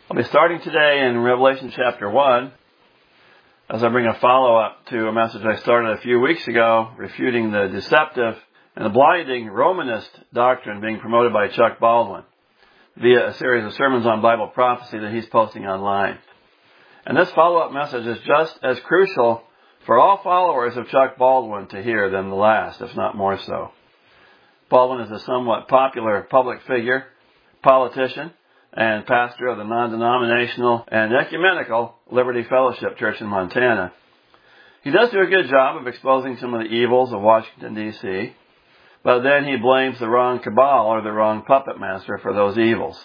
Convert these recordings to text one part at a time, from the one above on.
I'll be starting today in Revelation chapter 1 as I bring a follow-up to a message I started a few weeks ago refuting the deceptive and the blinding Romanist doctrine being promoted by Chuck Baldwin via a series of sermons on Bible prophecy that he's posting online. And this follow-up message is just as crucial for all followers of Chuck Baldwin to hear than the last, if not more so. Baldwin is a somewhat popular public figure, politician, and pastor of the non-denominational and ecumenical Liberty Fellowship Church in Montana. He does do a good job of exposing some of the evils of Washington, D.C., but then he blames the wrong cabal or the wrong puppet master for those evils.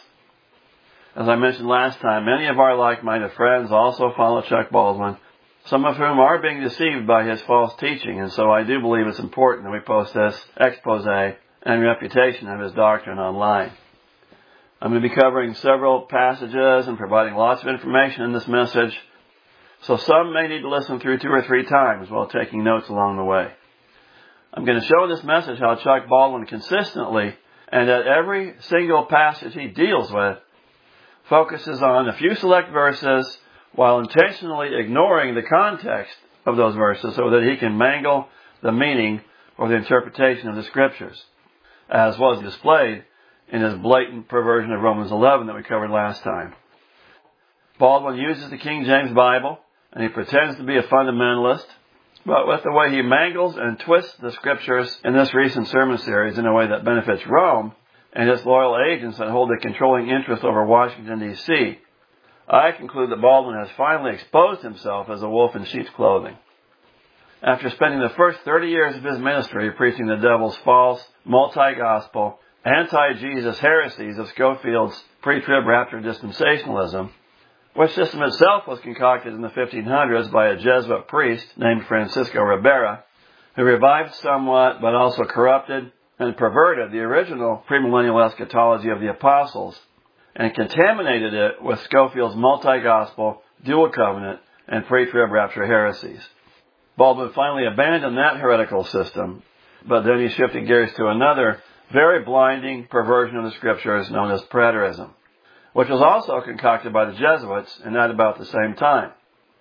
As I mentioned last time, many of our like-minded friends also follow Chuck Baldwin, some of whom are being deceived by his false teaching, and so I do believe it's important that we post this expose and refutation of his doctrine online. I'm going to be covering several passages and providing lots of information in this message, so some may need to listen through 2 or 3 times while taking notes along the way. I'm going to show in this message how Chuck Baldwin consistently, and at every single passage he deals with, focuses on a few select verses while intentionally ignoring the context of those verses so that he can mangle the meaning or the interpretation of the Scriptures, as was displayed in his blatant perversion of Romans 11 that we covered last time. Baldwin uses the King James Bible, and he pretends to be a fundamentalist, but with the way he mangles and twists the Scriptures in this recent sermon series in a way that benefits Rome and its loyal agents that hold a controlling interest over Washington, D.C., I conclude that Baldwin has finally exposed himself as a wolf in sheep's clothing. After spending the first 30 years of his ministry preaching the devil's false, multi-gospel, anti-Jesus heresies of Scofield's pre-trib rapture dispensationalism, which system itself was concocted in the 1500s by a Jesuit priest named Francisco Ribera, who revived somewhat but also corrupted and perverted the original premillennial eschatology of the apostles and contaminated it with Scofield's multi-gospel, dual covenant, and pre-trib rapture heresies. Baldwin finally abandoned that heretical system, but then he shifted gears to another very blinding perversion of the Scriptures known as preterism, which was also concocted by the Jesuits and at about the same time.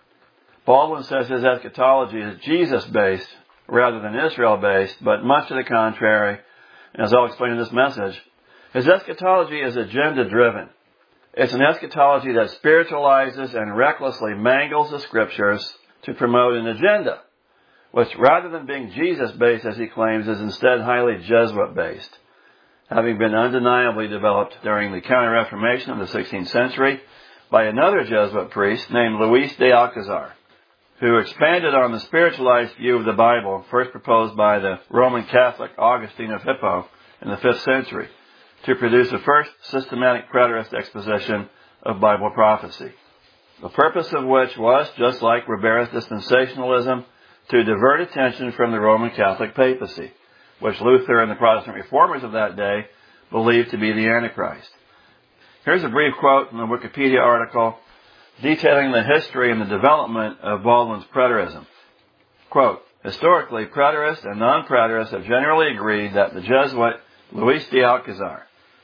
Baldwin says his eschatology is Jesus-based rather than Israel-based, but much to the contrary, and as I'll explain in this message, his eschatology is agenda-driven. It's an eschatology that spiritualizes and recklessly mangles the Scriptures to promote an agenda, which rather than being Jesus-based, as he claims, is instead highly Jesuit-based, having been undeniably developed during the Counter-Reformation of the 16th century by another Jesuit priest named Luis de Alcazar, who expanded on the spiritualized view of the Bible first proposed by the Roman Catholic Augustine of Hippo in the 5th century to produce the first systematic preterist exposition of Bible prophecy, the purpose of which was, just like Ribera's dispensationalism, to divert attention from the Roman Catholic papacy, which Luther and the Protestant reformers of that day believed to be the Antichrist. Here's a brief quote from a Wikipedia article detailing the history and the development of Baldwin's preterism. Quote, historically, preterists and non-preterists have generally agreed that the Jesuit Luis de Alcazar,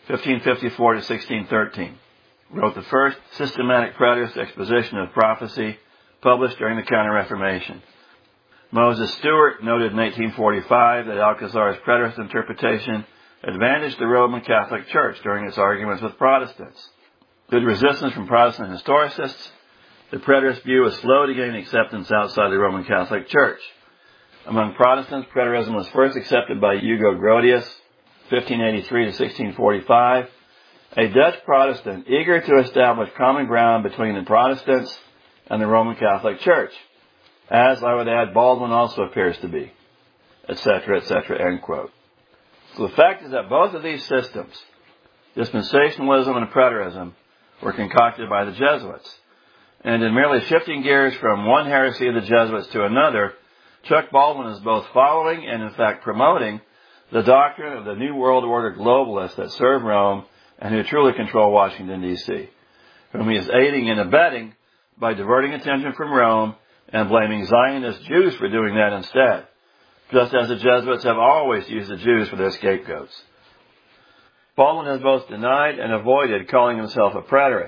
1554 to 1613, wrote the first systematic preterist exposition of prophecy published during the Counter-Reformation. Moses Stewart noted in 1845 that Alcazar's preterist interpretation advantaged the Roman Catholic Church during its arguments with Protestants. Good resistance from Protestant historicists, the preterist view was slow to gain acceptance outside the Roman Catholic Church. Among Protestants, preterism was first accepted by Hugo Grotius, 1583 to 1645, a Dutch Protestant eager to establish common ground between the Protestants and the Roman Catholic Church, as I would add Baldwin also appears to be, etc., end quote. So the fact is that both of these systems, dispensationalism and preterism, were concocted by the Jesuits. And in merely shifting gears from one heresy of the Jesuits to another, Chuck Baldwin is both following and in fact promoting the doctrine of the New World Order globalists that serve Rome and who truly control Washington, D.C., whom he is aiding and abetting by diverting attention from Rome and blaming Zionist Jews for doing that instead, just as the Jesuits have always used the Jews for their scapegoats. Baldwin has both denied and avoided calling himself a preterist,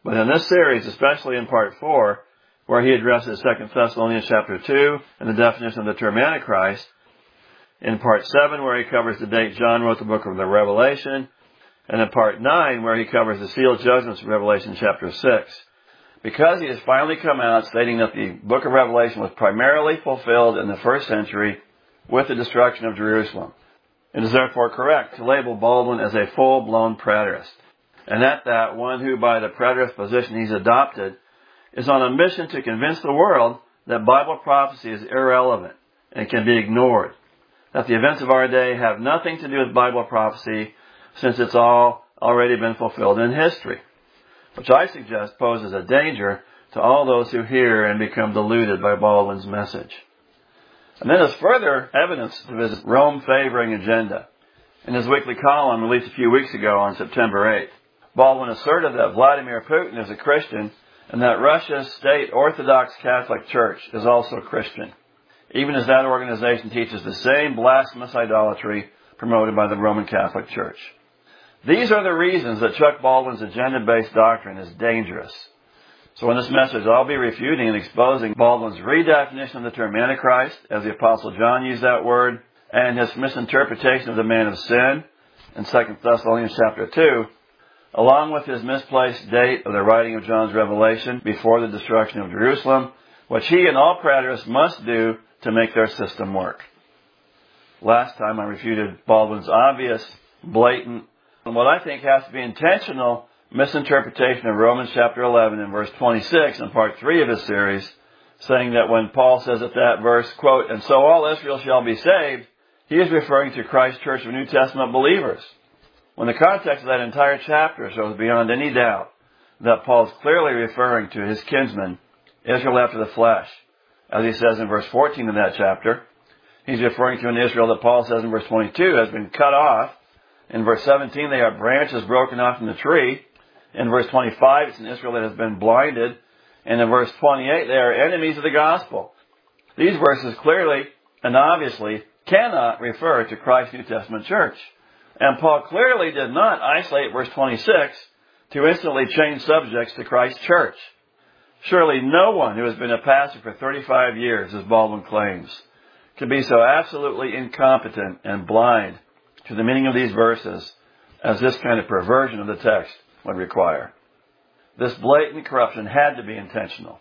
But in this series, especially in part 4, where he addresses 2 Thessalonians chapter 2 and the definition of the term Antichrist, in part 7, where he covers the date John wrote the book of the Revelation, and in part 9, where he covers the sealed judgments of Revelation chapter 6. Because he has finally come out stating that the book of Revelation was primarily fulfilled in the first century with the destruction of Jerusalem, it is therefore correct to label Baldwin as a full-blown preterist. And at that, one who by the preterist position he's adopted is on a mission to convince the world that Bible prophecy is irrelevant and can be ignored, that the events of our day have nothing to do with Bible prophecy since it's all already been fulfilled in history, which I suggest poses a danger to all those who hear and become deluded by Baldwin's message. And then as further evidence of his Rome-favoring agenda, in his weekly column released a few weeks ago on September 8th, Baldwin asserted that Vladimir Putin is a Christian and that Russia's state Orthodox Catholic Church is also Christian, even as that organization teaches the same blasphemous idolatry promoted by the Roman Catholic Church. These are the reasons that Chuck Baldwin's agenda-based doctrine is dangerous. So in this message, I'll be refuting and exposing Baldwin's redefinition of the term Antichrist, as the Apostle John used that word, and his misinterpretation of the man of sin in 2 Thessalonians chapter 2, along with his misplaced date of the writing of John's Revelation before the destruction of Jerusalem, which he and all preterists must do to make their system work. Last time I refuted Baldwin's obvious, blatant, and what I think has to be intentional misinterpretation of Romans chapter 11 and verse 26 in part 3 of his series, saying that when Paul says at that verse, quote, "And so all Israel shall be saved," he is referring to Christ's church of New Testament believers, when the context of that entire chapter shows beyond any doubt that Paul is clearly referring to his kinsmen, Israel after the flesh. As he says in verse 14 of that chapter, he's referring to an Israel that Paul says in verse 22 has been cut off. In verse 17, they are branches broken off from the tree. In verse 25, it's an Israel that has been blinded. And in verse 28, they are enemies of the gospel. These verses clearly and obviously cannot refer to Christ's New Testament church. And Paul clearly did not isolate verse 26 to instantly change subjects to Christ's church. Surely no one who has been a pastor for 35 years, as Baldwin claims, can be so absolutely incompetent and blind to the meaning of these verses as this kind of perversion of the text would require. This blatant corruption had to be intentional.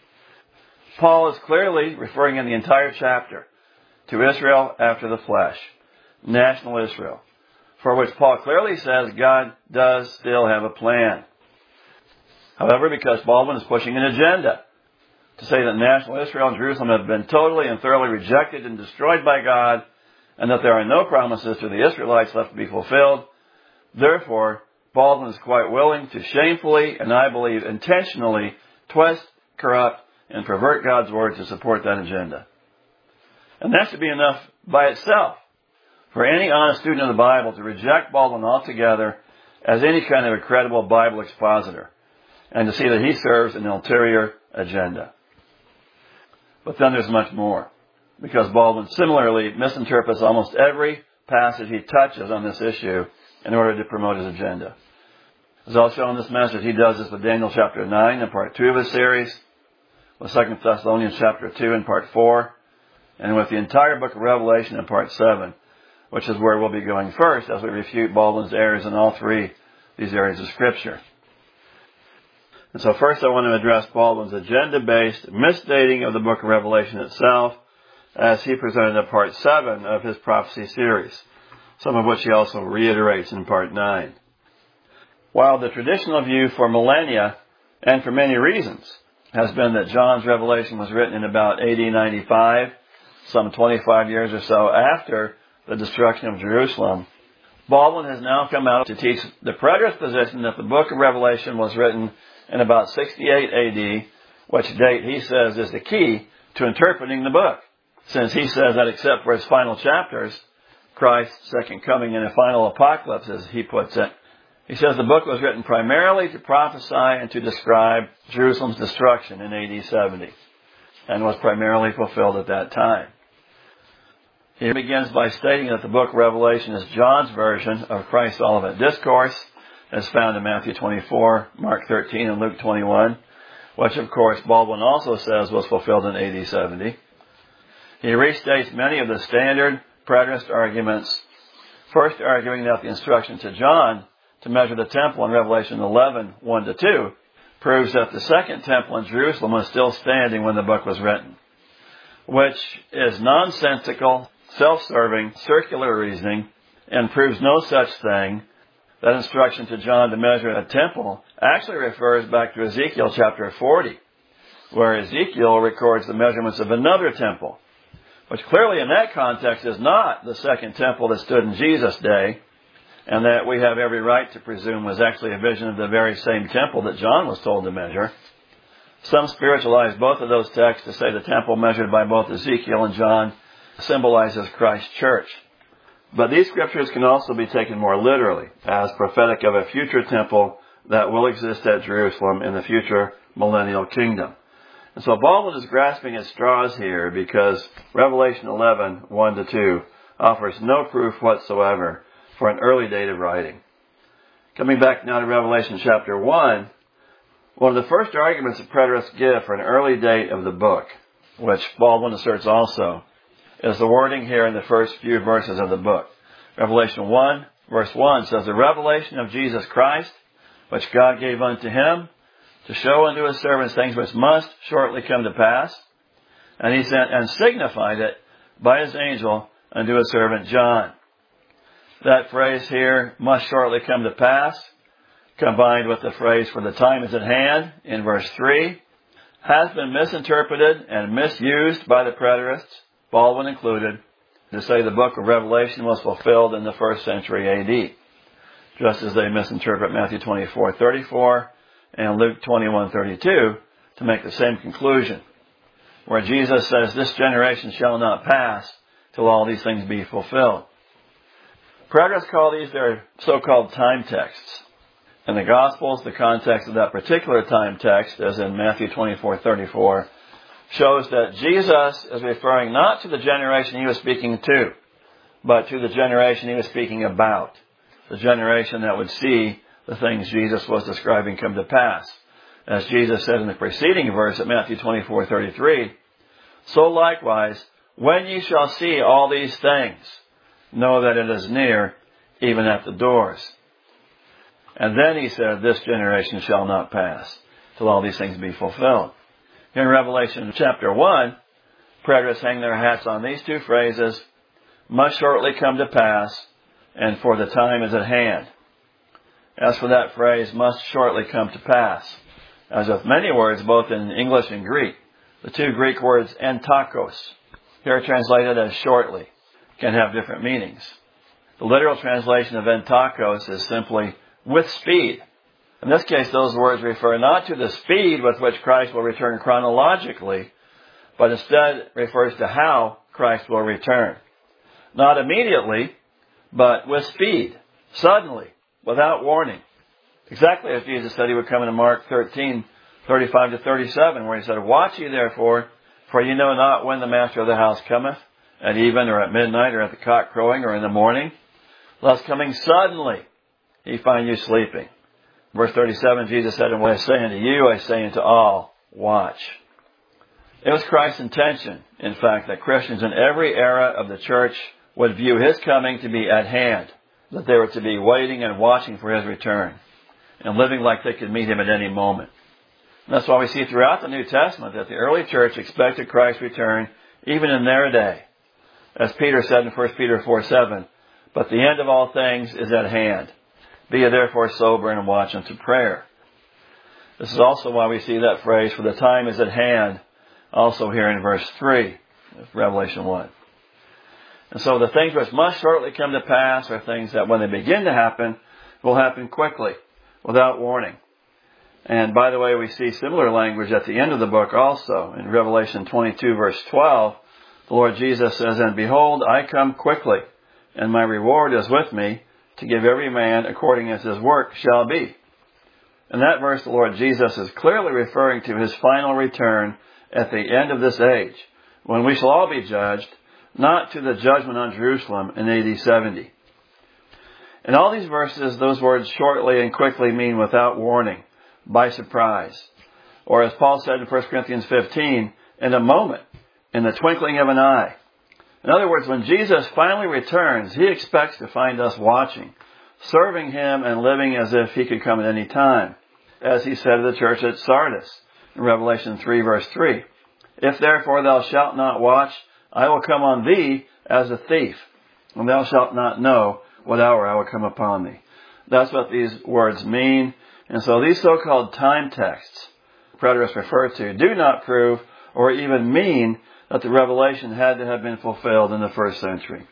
Paul is clearly referring in the entire chapter to Israel after the flesh, national Israel, for which Paul clearly says God does still have a plan. However, because Baldwin is pushing an agenda to say that national Israel and Jerusalem have been totally and thoroughly rejected and destroyed by God, and that there are no promises to the Israelites left to be fulfilled, therefore, Baldwin is quite willing to shamefully, and I believe intentionally, twist, corrupt, and pervert God's word to support that agenda. And that should be enough by itself for any honest student of the Bible to reject Baldwin altogether as any kind of a credible Bible expositor, and to see that he serves an ulterior agenda. But then there's much more, because Baldwin similarly misinterprets almost every passage he touches on this issue in order to promote his agenda. As I'll show in this message, he does this with Daniel chapter 9 in part 2 of his series, with 2 Thessalonians chapter 2 in part 4, and with the entire book of Revelation in part 7, which is where we'll be going first as we refute Baldwin's errors in all three these areas of Scripture. And so first I want to address Baldwin's agenda-based misstating of the book of Revelation itself, as he presented in part 7 of his prophecy series, some of which he also reiterates in part 9. While the traditional view for millennia, and for many reasons, has been that John's Revelation was written in about AD 95, some 25 years or so after the destruction of Jerusalem, Baldwin has now come out to teach the preterist position that the book of Revelation was written in about 68 AD, which date he says is the key to interpreting the book, since he says that except for its final chapters, Christ's second coming and a final apocalypse, as he puts it, he says the book was written primarily to prophesy and to describe Jerusalem's destruction in AD 70, and was primarily fulfilled at that time. He begins by stating that the book of Revelation is John's version of Christ's Olivet Discourse, as found in Matthew 24, Mark 13, and Luke 21, which of course Baldwin also says was fulfilled in AD 70. He restates many of the standard preterist arguments, first arguing that the instruction to John to measure the temple in Revelation 11, 1-2, proves that the second temple in Jerusalem was still standing when the book was written, which is nonsensical, self-serving, circular reasoning, and proves no such thing. That instruction to John to measure a temple actually refers back to Ezekiel chapter 40, where Ezekiel records the measurements of another temple, which clearly in that context is not the second temple that stood in Jesus' day, and that we have every right to presume was actually a vision of the very same temple that John was told to measure. Some spiritualize both of those texts to say the temple measured by both Ezekiel and John symbolizes Christ's church. But these scriptures can also be taken more literally, as prophetic of a future temple that will exist at Jerusalem in the future millennial kingdom. And so Baldwin is grasping at straws here because Revelation 11, 1-2 offers no proof whatsoever for an early date of writing. Coming back now to Revelation chapter 1, one of the first arguments that preterists give for an early date of the book, which Baldwin asserts also, is the wording here in the first few verses of the book. Revelation 1, verse 1 says, "The revelation of Jesus Christ, which God gave unto him, to show unto his servants things which must shortly come to pass. And he sent and signified it by his angel unto his servant John." That phrase here, "must shortly come to pass," combined with the phrase "for the time is at hand" in verse 3, has been misinterpreted and misused by the preterists, Baldwin included, to say the book of Revelation was fulfilled in the 1st century AD, just as they misinterpret Matthew 24:34 and Luke 21:32 to make the same conclusion, where Jesus says, "This generation shall not pass till all these things be fulfilled." Preterists call these their so-called time texts. In the Gospels, the context of that particular time text, as in Matthew 24:34, shows that Jesus is referring not to the generation he was speaking to, but to the generation he was speaking about, the generation that would see the things Jesus was describing come to pass. As Jesus said in the preceding verse at Matthew 24:33, "So likewise, when ye shall see all these things, know that it is near, even at the doors." And then he said, "This generation shall not pass till all these things be fulfilled." Here in Revelation chapter 1, preterists hang their hats on these two phrases, "must shortly come to pass," and "for the time is at hand." As for that phrase, "must shortly come to pass," as with many words both in English and Greek, the two Greek words entakos, here translated as shortly, can have different meanings. The literal translation of entakos is simply "with speed." In this case, those words refer not to the speed with which Christ will return chronologically, but instead refers to how Christ will return. Not immediately, but with speed, suddenly, without warning. Exactly as Jesus said he would come in Mark 13:35-37, where he said, "Watch ye therefore, for ye know not when the master of the house cometh, at even or at midnight or at the cock crowing or in the morning, lest coming suddenly he find you sleeping." Verse 37, Jesus said, "And what I say unto you, I say unto all, watch." It was Christ's intention, in fact, that Christians in every era of the church would view his coming to be at hand, that they were to be waiting and watching for his return, and living like they could meet him at any moment. And that's why we see throughout the New Testament that the early church expected Christ's return even in their day. As Peter said in 1 Peter 4:7, "But the end of all things is at hand. Be ye therefore sober and watch unto prayer." This is also why we see that phrase, "for the time is at hand," also here in verse 3 of Revelation 1. And so the things which must shortly come to pass are things that when they begin to happen, will happen quickly, without warning. And by the way, we see similar language at the end of the book also. In Revelation 22 verse 12, the Lord Jesus says, "And behold, I come quickly, and my reward is with me, to give every man according as his work shall be." In that verse, the Lord Jesus is clearly referring to his final return at the end of this age, when we shall all be judged, not to the judgment on Jerusalem in AD 70. In all these verses, those words shortly and quickly mean without warning, by surprise. Or as Paul said in 1 Corinthians 15, in a moment, in the twinkling of an eye. In other words, when Jesus finally returns, he expects to find us watching, serving him and living as if he could come at any time. As he said to the church at Sardis in Revelation 3 verse 3, if therefore thou shalt not watch, I will come on thee as a thief, and thou shalt not know what hour I will come upon thee. That's what these words mean. And so these so-called time texts preterists refer to do not prove or even mean that the revelation had to have been fulfilled in the first century.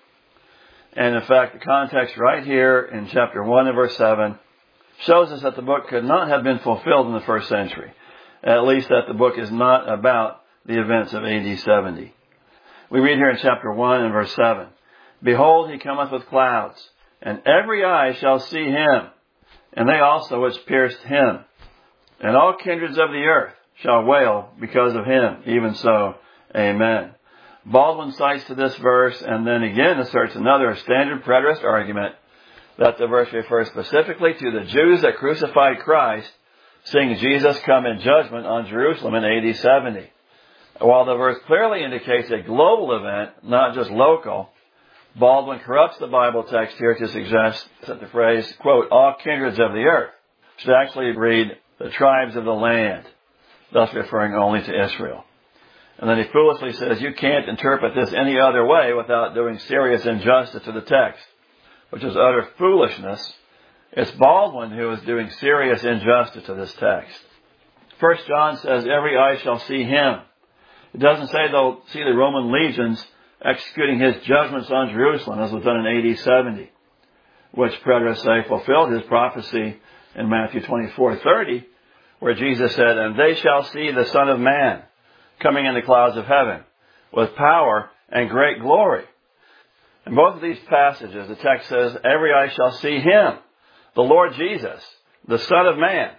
And in fact, the context right here in chapter 1 and verse 7 shows us that the book could not have been fulfilled in the first century. At least that the book is not about the events of AD 70. We read here in chapter 1 and verse 7, behold, he cometh with clouds, and every eye shall see him, and they also which pierced him. And all kindreds of the earth shall wail because of him. Even so, amen. Baldwin cites to this verse and then again asserts another standard preterist argument that the verse refers specifically to the Jews that crucified Christ, seeing Jesus come in judgment on Jerusalem in AD 70. While the verse clearly indicates a global event, not just local, Baldwin corrupts the Bible text here to suggest that the phrase, quote, all kindreds of the earth, should actually read the tribes of the land, thus referring only to Israel. And then he foolishly says you can't interpret this any other way without doing serious injustice to the text, which is utter foolishness. It's Baldwin who is doing serious injustice to this text. 1 John says every eye shall see him. It doesn't say they'll see the Roman legions executing his judgments on Jerusalem as was done in AD 70, which preterists say fulfilled his prophecy in Matthew 24:30, where Jesus said, and they shall see the Son of Man coming in the clouds of heaven with power and great glory. In both of these passages, the text says, every eye shall see him, the Lord Jesus, the Son of Man,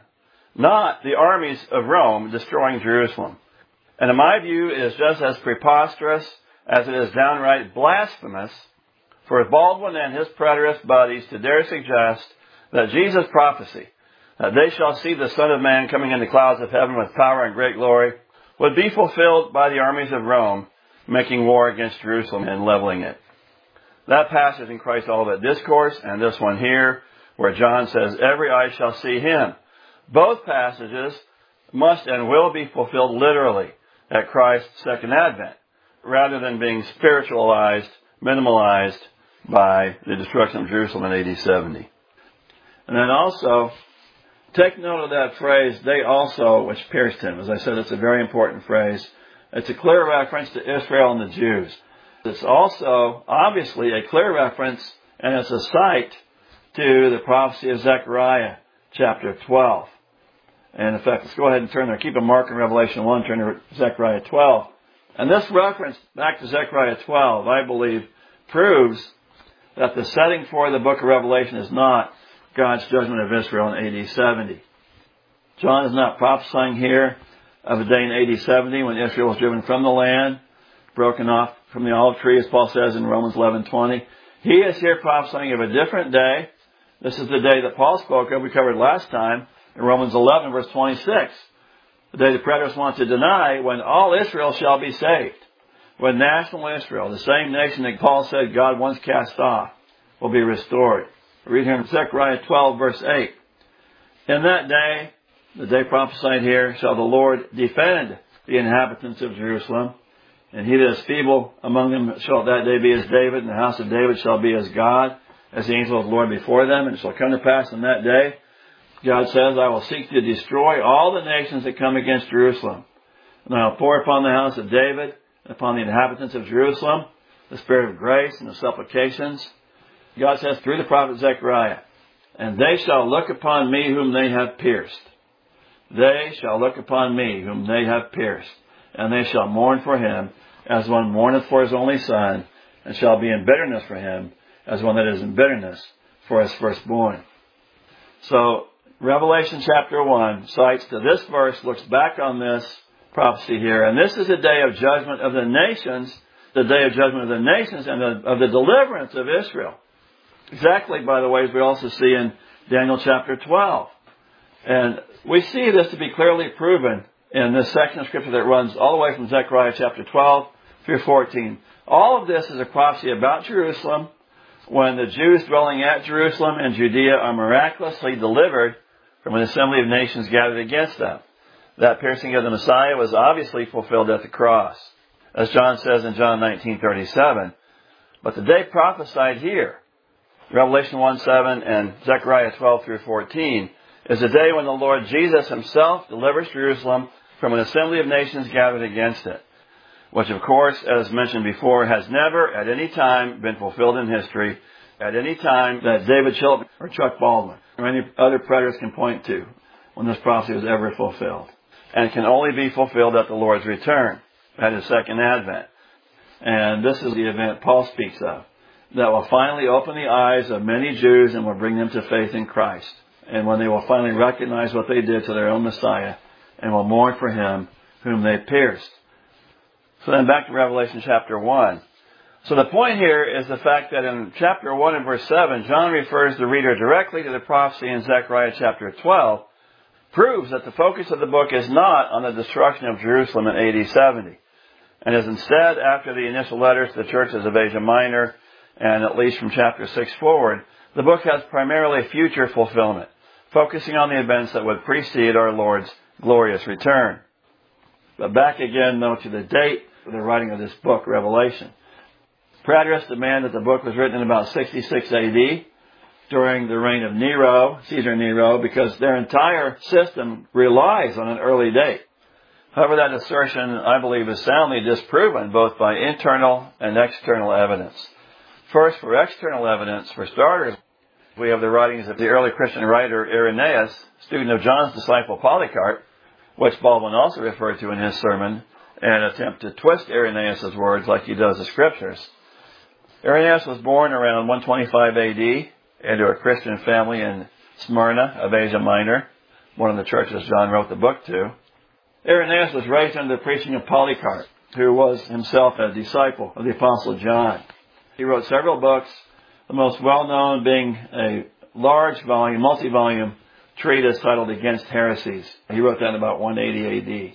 not the armies of Rome destroying Jerusalem. And in my view, it is just as preposterous as it is downright blasphemous for Baldwin and his preterist buddies to dare suggest that Jesus' prophecy, that they shall see the Son of Man coming in the clouds of heaven with power and great glory, would be fulfilled by the armies of Rome making war against Jerusalem and leveling it. That passage in Christ's Olivet Discourse and this one here, where John says, every eye shall see him. Both passages must and will be fulfilled literally at Christ's second advent, rather than being spiritualized, minimalized by the destruction of Jerusalem in AD 70. And then also, take note of that phrase, they also which pierced him. As I said, it's a very important phrase. It's a clear reference to Israel and the Jews. It's also, obviously, a clear reference, and it's a cite to the prophecy of Zechariah, chapter 12. And in fact, let's go ahead and turn there. Keep a mark in Revelation 1, turn to Zechariah 12. And this reference back to Zechariah 12, I believe, proves that the setting for the book of Revelation is not God's judgment of Israel in AD 70. John is not prophesying here of a day in AD 70 when Israel was driven from the land, broken off from the olive tree, as Paul says in Romans 11:20. He is here prophesying of a different day. This is the day that Paul spoke of, we covered last time, in Romans 11, verse 26. The day the preterists want to deny, when all Israel shall be saved. When national Israel, the same nation that Paul said God once cast off, will be restored. We read here in Zechariah 12, verse 8. In that day, the day prophesied here, shall the Lord defend the inhabitants of Jerusalem. And he that is feeble among them shall that day be as David, and the house of David shall be as God, as the angel of the Lord before them. And it shall come to pass in that day, God says, I will seek to destroy all the nations that come against Jerusalem. And I will pour upon the house of David, and upon the inhabitants of Jerusalem, the spirit of grace and the supplications. God says through the prophet Zechariah, and they shall look upon me whom they have pierced. They shall look upon me whom they have pierced, and they shall mourn for him as one mourneth for his only son, and shall be in bitterness for him as one that is in bitterness for his firstborn. So, Revelation chapter 1 cites to this verse, looks back on this prophecy here, and this is a day of judgment of the nations, the day of judgment of the nations and of the deliverance of Israel. Exactly, by the way, as we also see in Daniel chapter 12. And we see this to be clearly proven in this section of Scripture that runs all the way from Zechariah chapter 12 through 14. All of this is a prophecy about Jerusalem, when the Jews dwelling at Jerusalem and Judea are miraculously delivered from an assembly of nations gathered against them. That piercing of the Messiah was obviously fulfilled at the cross. As John says in John 19:37, but the day prophesied here, Revelation 1:7 and Zechariah 12 through 14, is the day when the Lord Jesus himself delivers Jerusalem from an assembly of nations gathered against it, which of course, as mentioned before, has never at any time been fulfilled in history, at any time that David Chilton or Chuck Baldwin or any other predators can point to when this prophecy was ever fulfilled. And can only be fulfilled at the Lord's return, at His second advent. And this is the event Paul speaks of, that will finally open the eyes of many Jews and will bring them to faith in Christ. And when they will finally recognize what they did to their own Messiah and will mourn for Him whom they pierced. So then back to Revelation chapter 1. So the point here is the fact that in chapter 1 and verse 7, John refers the reader directly to the prophecy in Zechariah chapter 12, proves that the focus of the book is not on the destruction of Jerusalem in AD 70, and is instead, after the initial letters to the churches of Asia Minor, and at least from chapter 6 forward, the book has primarily future fulfillment, focusing on the events that would precede our Lord's glorious return. But back again, though, to the date of the writing of this book, Revelation. Preterists demand that the book was written in about 66 AD, during the reign of Nero, Caesar Nero, because their entire system relies on an early date. However, that assertion, I believe, is soundly disproven both by internal and external evidence. First, for external evidence, for starters, we have the writings of the early Christian writer Irenaeus, student of John's disciple Polycarp, which Baldwin also referred to in his sermon, and attempt to twist Irenaeus' words like he does the Scriptures. Irenaeus was born around 125 AD, into a Christian family in Smyrna of Asia Minor, one of the churches John wrote the book to. Irenaeus was raised under the preaching of Polycarp, who was himself a disciple of the Apostle John. He wrote several books, the most well-known being a large volume, multi-volume treatise titled Against Heresies. He wrote that in about 180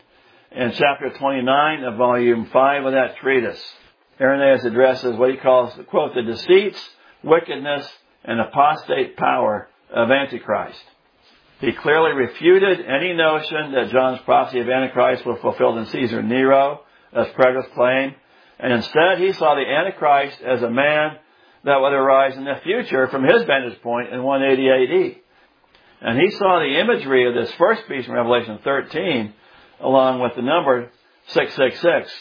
AD. In chapter 29 of volume 5 of that treatise, Irenaeus addresses what he calls, quote, the deceits, wickedness, and apostate power of Antichrist. He clearly refuted any notion that John's prophecy of Antichrist was fulfilled in Caesar Nero, as preterists claim, and instead he saw the Antichrist as a man that would arise in the future from his vantage point in 180 AD. And he saw the imagery of this first beast in Revelation 13, along with the number 666,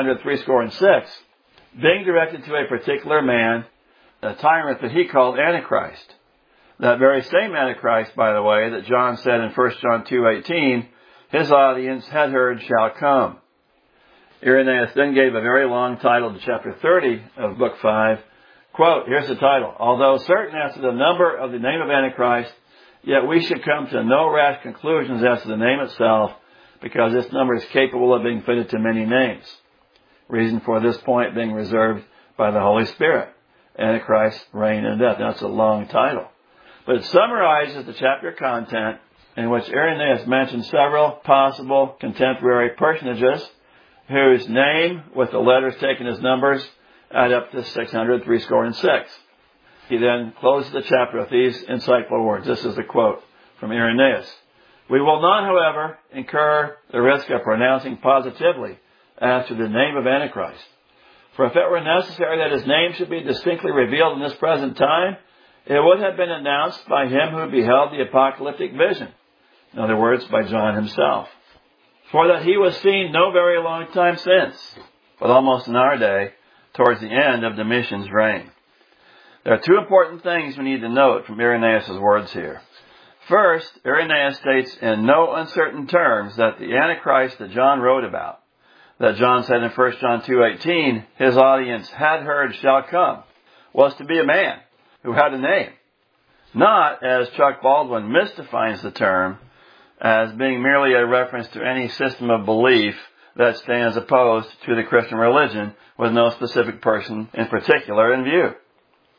666, being directed to a particular man, a tyrant that he called Antichrist. That very same Antichrist, by the way, that John said in 1 John 2:18, his audience had heard shall come. Irenaeus then gave a very long title to chapter 30 of book 5. Quote, here's the title. Although certain as to the number of the name of Antichrist, yet we should come to no rash conclusions as to the name itself, because this number is capable of being fitted to many names. Reason for this point being reserved by the Holy Spirit. Antichrist, reign and death. That's a long title. But it summarizes the chapter content in which Irenaeus mentions several possible contemporary personages whose name, with the letters taken as numbers, add up to 666. He then closes the chapter with these insightful words. This is the quote from Irenaeus. We will not, however, incur the risk of pronouncing positively as to the name of Antichrist. For if it were necessary that his name should be distinctly revealed in this present time, it would have been announced by him who beheld the apocalyptic vision. In other words, by John himself. For that he was seen no very long time since, but almost in our day, towards the end of Domitian's reign. There are two important things we need to note from Irenaeus' words here. First, Irenaeus states in no uncertain terms that the Antichrist that John wrote about, that John said in 1 John 2:18, his audience had heard shall come, was to be a man who had a name. Not, as Chuck Baldwin misdefines the term, as being merely a reference to any system of belief that stands opposed to the Christian religion with no specific person in particular in view.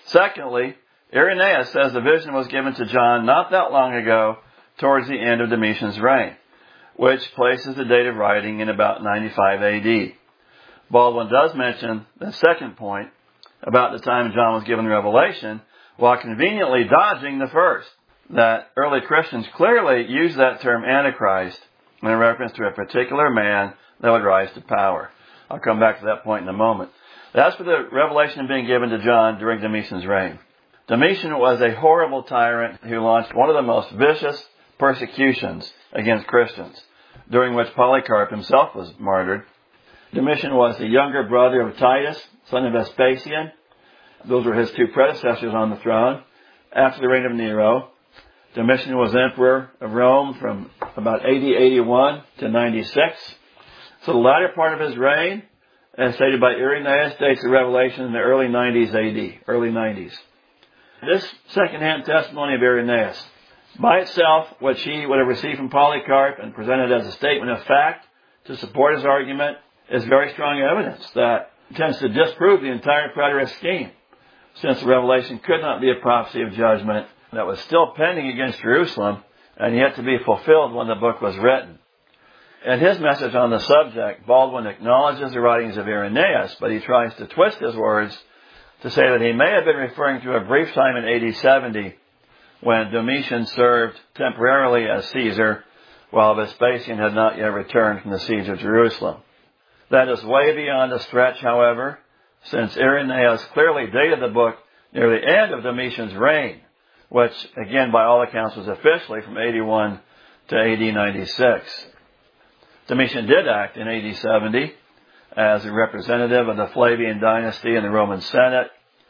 Secondly, Irenaeus says the vision was given to John not that long ago towards the end of Domitian's reign, which places the date of writing in about 95 AD. Baldwin does mention the second point about the time John was given revelation, while conveniently dodging the first, that early Christians clearly use that term Antichrist in reference to a particular man that would rise to power. I'll come back to that point in a moment. That's for the revelation being given to John during Domitian's reign. Domitian was a horrible tyrant who launched one of the most vicious persecutions against Christians, during which Polycarp himself was martyred. Domitian was the younger brother of Titus, son of Vespasian. Those were his two predecessors on the throne. After the reign of Nero, Domitian was emperor of Rome from about AD 81 to 96. So the latter part of his reign, as stated by Irenaeus, dates the revelation in the early 90s AD, early 90s. This second-hand testimony of Irenaeus, by itself, which he would have received from Polycarp and presented as a statement of fact to support his argument, is very strong evidence that tends to disprove the entire preterist scheme, since the revelation could not be a prophecy of judgment that was still pending against Jerusalem and yet to be fulfilled when the book was written. In his message on the subject, Baldwin acknowledges the writings of Irenaeus, but he tries to twist his words to say that he may have been referring to a brief time in AD 70 when Domitian served temporarily as Caesar while Vespasian had not yet returned from the siege of Jerusalem. That is way beyond a stretch, however, since Irenaeus clearly dated the book near the end of Domitian's reign, which, again, by all accounts, was officially from 81 to AD 96. Domitian did act in AD 70 as a representative of the Flavian dynasty in the Roman Senate,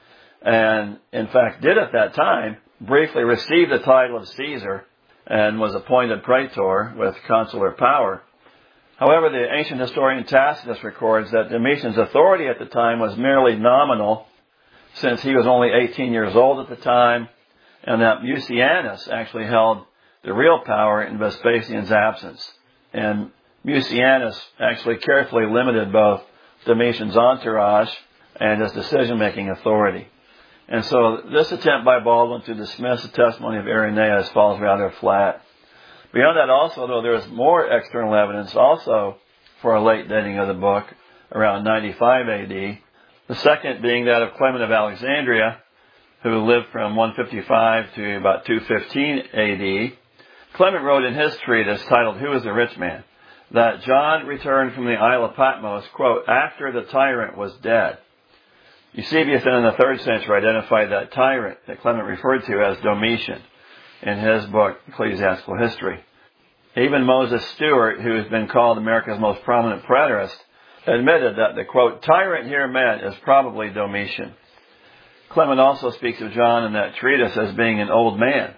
and in fact did at that time briefly receive the title of Caesar and was appointed praetor with consular power. However, the ancient historian Tacitus records that Domitian's authority at the time was merely nominal, since he was only 18 years old at the time, and that Mucianus actually held the real power in Vespasian's absence. And Mucianus actually carefully limited both Domitian's entourage and his decision-making authority. And so this attempt by Baldwin to dismiss the testimony of Irenaeus falls rather flat. Beyond that also, though, there is more external evidence also for a late dating of the book, around 95 AD. The second being that of Clement of Alexandria, who lived from 155 to about 215 AD. Clement wrote in his treatise titled Who is the Rich Man? That John returned from the Isle of Patmos, quote, after the tyrant was dead. Eusebius then in the 3rd century identified that tyrant that Clement referred to as Domitian in his book, Ecclesiastical History. Even Moses Stuart, who has been called America's most prominent preterist, admitted that the, quote, tyrant here meant is probably Domitian. Clement also speaks of John in that treatise as being an old man,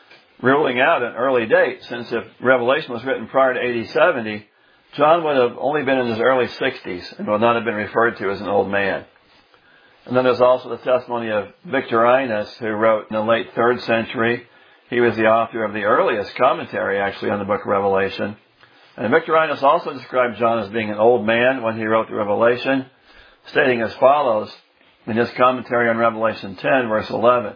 ruling out an early date, since if Revelation was written prior to AD 70, John would have only been in his early 60s and would not have been referred to as an old man. And then there's also the testimony of Victorinus, who wrote in the late 3rd century. He was the author of the earliest commentary, actually, on the book of Revelation. And Victorinus also described John as being an old man when he wrote the Revelation, stating as follows in his commentary on Revelation 10, verse 11.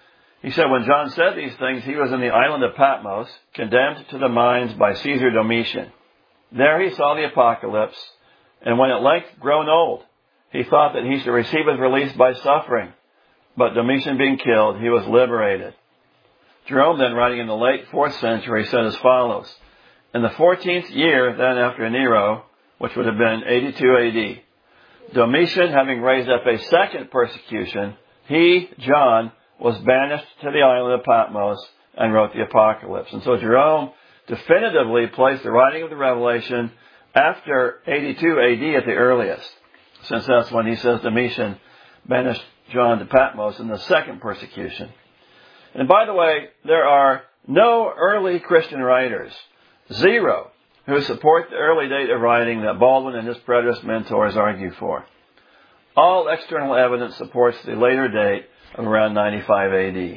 He said, when John said these things, he was in the island of Patmos, condemned to the mines by Caesar Domitian. There he saw the apocalypse, and when at length grown old, he thought that he should receive his release by suffering. But Domitian being killed, he was liberated. Jerome then, writing in the late 4th century, said as follows. In the 14th year then after Nero, which would have been 82 AD, Domitian, having raised up a second persecution, he, John, was banished to the island of Patmos and wrote the Apocalypse. And so Jerome definitively placed the writing of the Revelation after 82 AD at the earliest, since that's when he says Domitian banished John to Patmos in the second persecution. And by the way, there are no early Christian writers, zero, who support the early date of writing that Baldwin and his preterist mentors argue for. All external evidence supports the later date of around 95 AD.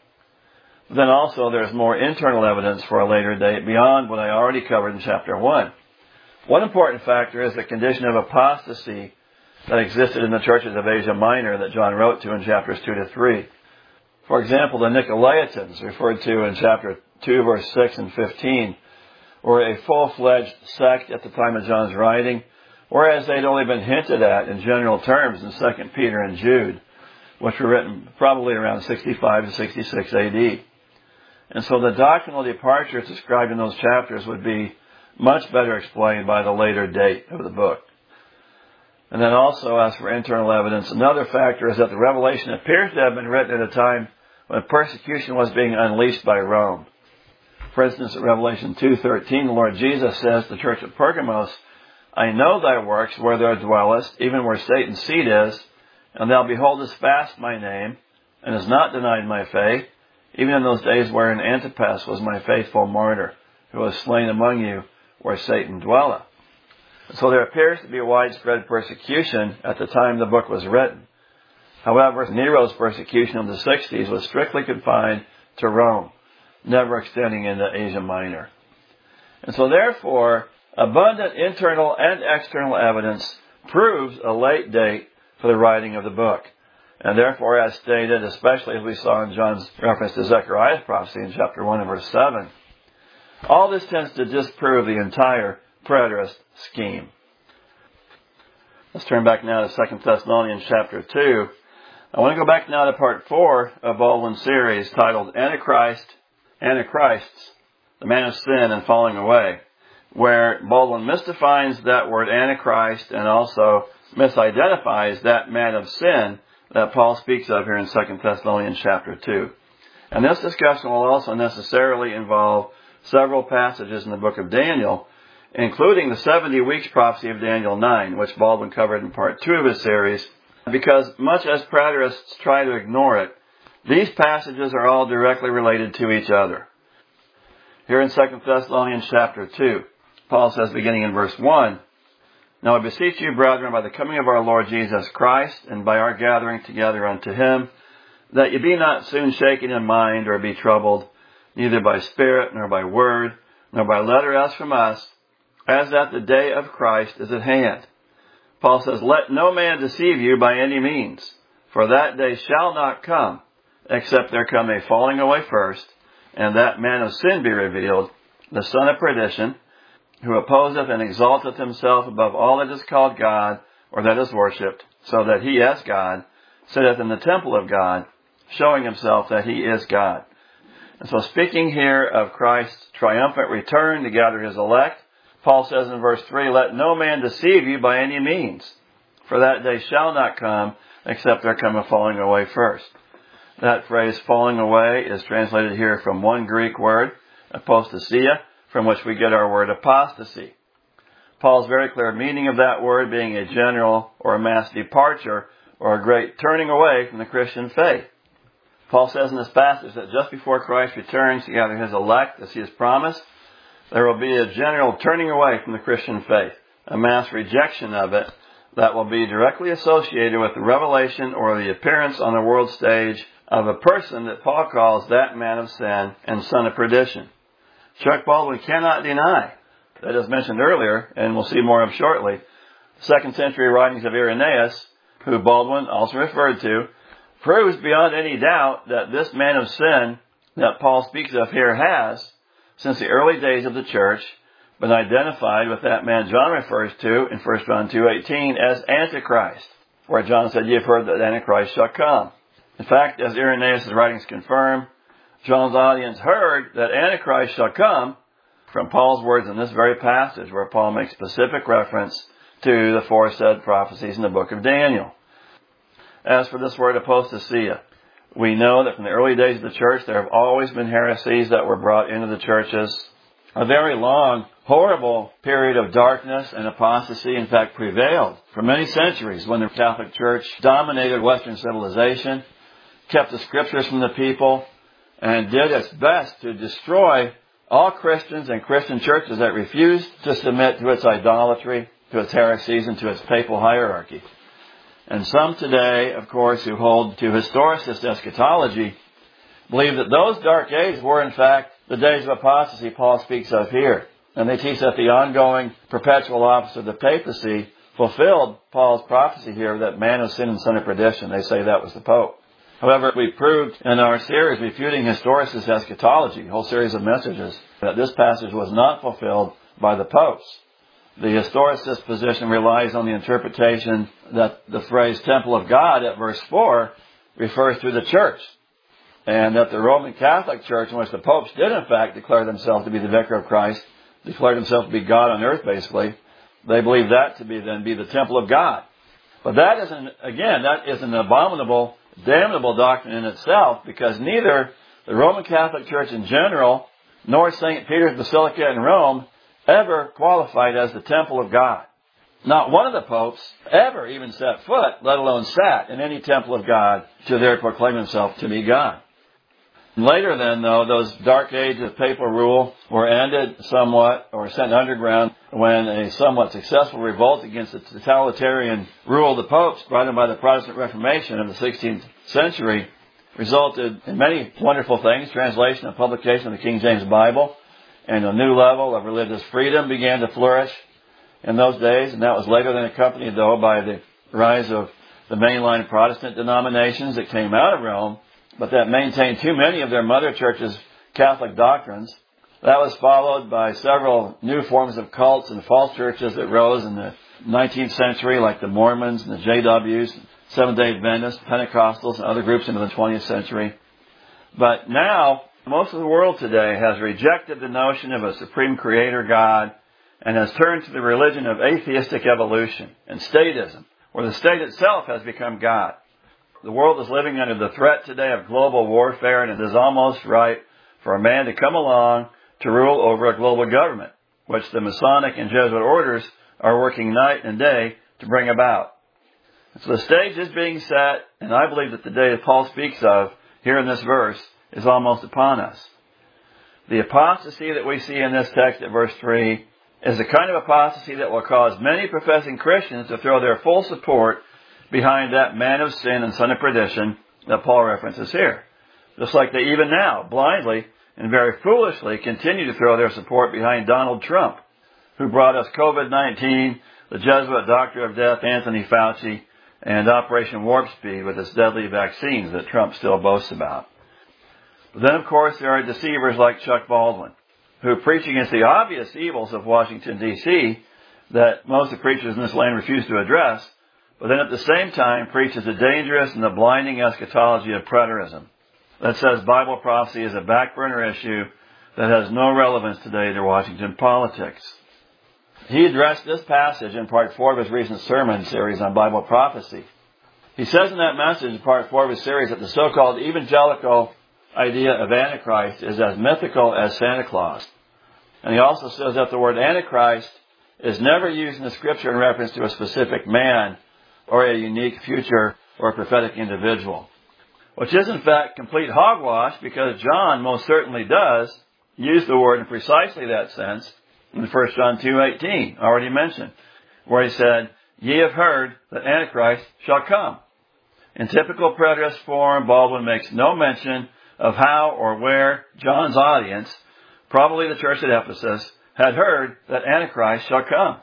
But then also there's more internal evidence for a later date beyond what I already covered in chapter 1. One important factor is the condition of apostasy that existed in the churches of Asia Minor that John wrote to in chapters 2 to 3. For example, the Nicolaitans, referred to in chapter 2, verse 6 and 15, were a full-fledged sect at the time of John's writing, whereas they'd only been hinted at in general terms in 2 Peter and Jude, which were written probably around 65 to 66 AD. And so the doctrinal departures described in those chapters would be much better explained by the later date of the book. And then also, as for internal evidence, another factor is that the Revelation appears to have been written at a time when persecution was being unleashed by Rome. For instance, in Revelation 2:13, the Lord Jesus says to the church of Pergamos, I know thy works, where thou dwellest, even where Satan's seat is, and thou beholdest fast my name, and hast not denied my faith, even in those days wherein Antipas was my faithful martyr, who was slain among you, where Satan dwelleth. So there appears to be a widespread persecution at the time the book was written. However, Nero's persecution of the 60s was strictly confined to Rome, never extending into Asia Minor. And so therefore, abundant internal and external evidence proves a late date for the writing of the book. And therefore, as stated, especially as we saw in John's reference to Zechariah's prophecy in chapter 1 and verse 7, all this tends to disprove the entire preterist scheme. Let's turn back now to 2 Thessalonians chapter 2. I want to go back now to part 4 of Baldwin's series titled Antichrists, the Man of Sin and Falling Away, where Baldwin misdefines that word Antichrist and also misidentifies that man of sin that Paul speaks of here in 2 Thessalonians chapter 2. And this discussion will also necessarily involve several passages in the book of Daniel, including the 70 weeks prophecy of Daniel 9, which Baldwin covered in part 2 of his series, because much as preterists try to ignore it, these passages are all directly related to each other. Here in 2 Thessalonians chapter 2, Paul says, beginning in verse 1, Now I beseech you, brethren, by the coming of our Lord Jesus Christ, and by our gathering together unto him, that ye be not soon shaken in mind, or be troubled, neither by spirit, nor by word, nor by letter as from us, as that the day of Christ is at hand. Paul says, Let no man deceive you by any means, for that day shall not come, except there come a falling away first, and that man of sin be revealed, the son of perdition, who opposeth and exalteth himself above all that is called God, or that is worshipped, so that he as God sitteth in the temple of God, showing himself that he is God. And so speaking here of Christ's triumphant return to gather his elect, Paul says in verse 3, Let no man deceive you by any means, for that day shall not come, except there come a falling away first. That phrase, falling away, is translated here from one Greek word, apostasia, from which we get our word apostasy. Paul's very clear meaning of that word being a general or a mass departure, or a great turning away from the Christian faith. Paul says in this passage that just before Christ returns to gather his elect, as he has promised, there will be a general turning away from the Christian faith, a mass rejection of it that will be directly associated with the revelation or the appearance on the world stage of a person that Paul calls that man of sin and son of perdition. Chuck Baldwin cannot deny that, as mentioned earlier, and we'll see more of shortly, 2nd century writings of Irenaeus, who Baldwin also referred to, proves beyond any doubt that this man of sin that Paul speaks of here has, since the early days of the church, been identified with that man John refers to in 1 John 2:18 as Antichrist, where John said, Ye have heard that Antichrist shall come. In fact, as Irenaeus' writings confirm, John's audience heard that Antichrist shall come from Paul's words in this very passage, where Paul makes specific reference to the aforesaid prophecies in the book of Daniel. As for this word apostasia, we know that from the early days of the church, there have always been heresies that were brought into the churches. A very long, horrible period of darkness and apostasy, in fact, prevailed for many centuries when the Catholic Church dominated Western civilization, kept the scriptures from the people, and did its best to destroy all Christians and Christian churches that refused to submit to its idolatry, to its heresies, and to its papal hierarchy. And some today, of course, who hold to historicist eschatology, believe that those dark ages were, in fact, the days of apostasy Paul speaks of here. And they teach that the ongoing perpetual office of the papacy fulfilled Paul's prophecy here, that man of sin and son of perdition. They say that was the Pope. However, we proved in our series, Refuting Historicist Eschatology, a whole series of messages, that this passage was not fulfilled by the popes. The historicist position relies on the interpretation that the phrase temple of God at verse 4 refers to the church, and that the Roman Catholic Church, in which the popes did in fact declare themselves to be the vicar of Christ, declared themselves to be God on earth basically, they believe that to be the temple of God. But that is an abominable, damnable doctrine in itself, because neither the Roman Catholic Church in general, nor St. Peter's Basilica in Rome, ever qualified as the temple of God. Not one of the popes ever even set foot, let alone sat, in any temple of God to therefore proclaim himself to be God. Later then, though, those dark ages of papal rule were ended somewhat, or sent underground, when a somewhat successful revolt against the totalitarian rule of the popes, brought in by the Protestant Reformation of the 16th century, resulted in many wonderful things: translation and publication of the King James Bible, and a new level of religious freedom began to flourish in those days, and that was later than accompanied, though, by the rise of the mainline Protestant denominations that came out of Rome, but that maintained too many of their mother church's Catholic doctrines. That was followed by several new forms of cults and false churches that rose in the 19th century, like the Mormons and the JWs, Seventh-day Adventists, Pentecostals, and other groups into the 20th century. But now, most of the world today has rejected the notion of a supreme creator God and has turned to the religion of atheistic evolution and statism, where the state itself has become God. The world is living under the threat today of global warfare, and it is almost right for a man to come along to rule over a global government, which the Masonic and Jesuit orders are working night and day to bring about. So the stage is being set, and I believe that the day that Paul speaks of here in this verse is almost upon us. The apostasy that we see in this text at verse 3 is the kind of apostasy that will cause many professing Christians to throw their full support behind that man of sin and son of perdition that Paul references here. Just like they even now, blindly and very foolishly, continue to throw their support behind Donald Trump, who brought us COVID-19, the Jesuit doctor of death, Anthony Fauci, and Operation Warp Speed with its deadly vaccines that Trump still boasts about. But then, of course, there are deceivers like Chuck Baldwin, who preach against the obvious evils of Washington, D.C., that most of the preachers in this land refuse to address, but then at the same time preaches the dangerous and the blinding eschatology of preterism that says Bible prophecy is a back burner issue that has no relevance today to Washington politics. He addressed this passage in part 4 of his recent sermon series on Bible prophecy. He says in that message in part 4 of his series that the so-called evangelical idea of Antichrist is as mythical as Santa Claus. And he also says that the word Antichrist is never used in the Scripture in reference to a specific man or a unique future or prophetic individual, which is in fact complete hogwash, because John most certainly does use the word in precisely that sense in 1 John 2:18, already mentioned, where he said, "Ye have heard that Antichrist shall come." In typical preterist form, Baldwin makes no mention of how or where John's audience, probably the church at Ephesus, had heard that Antichrist shall come.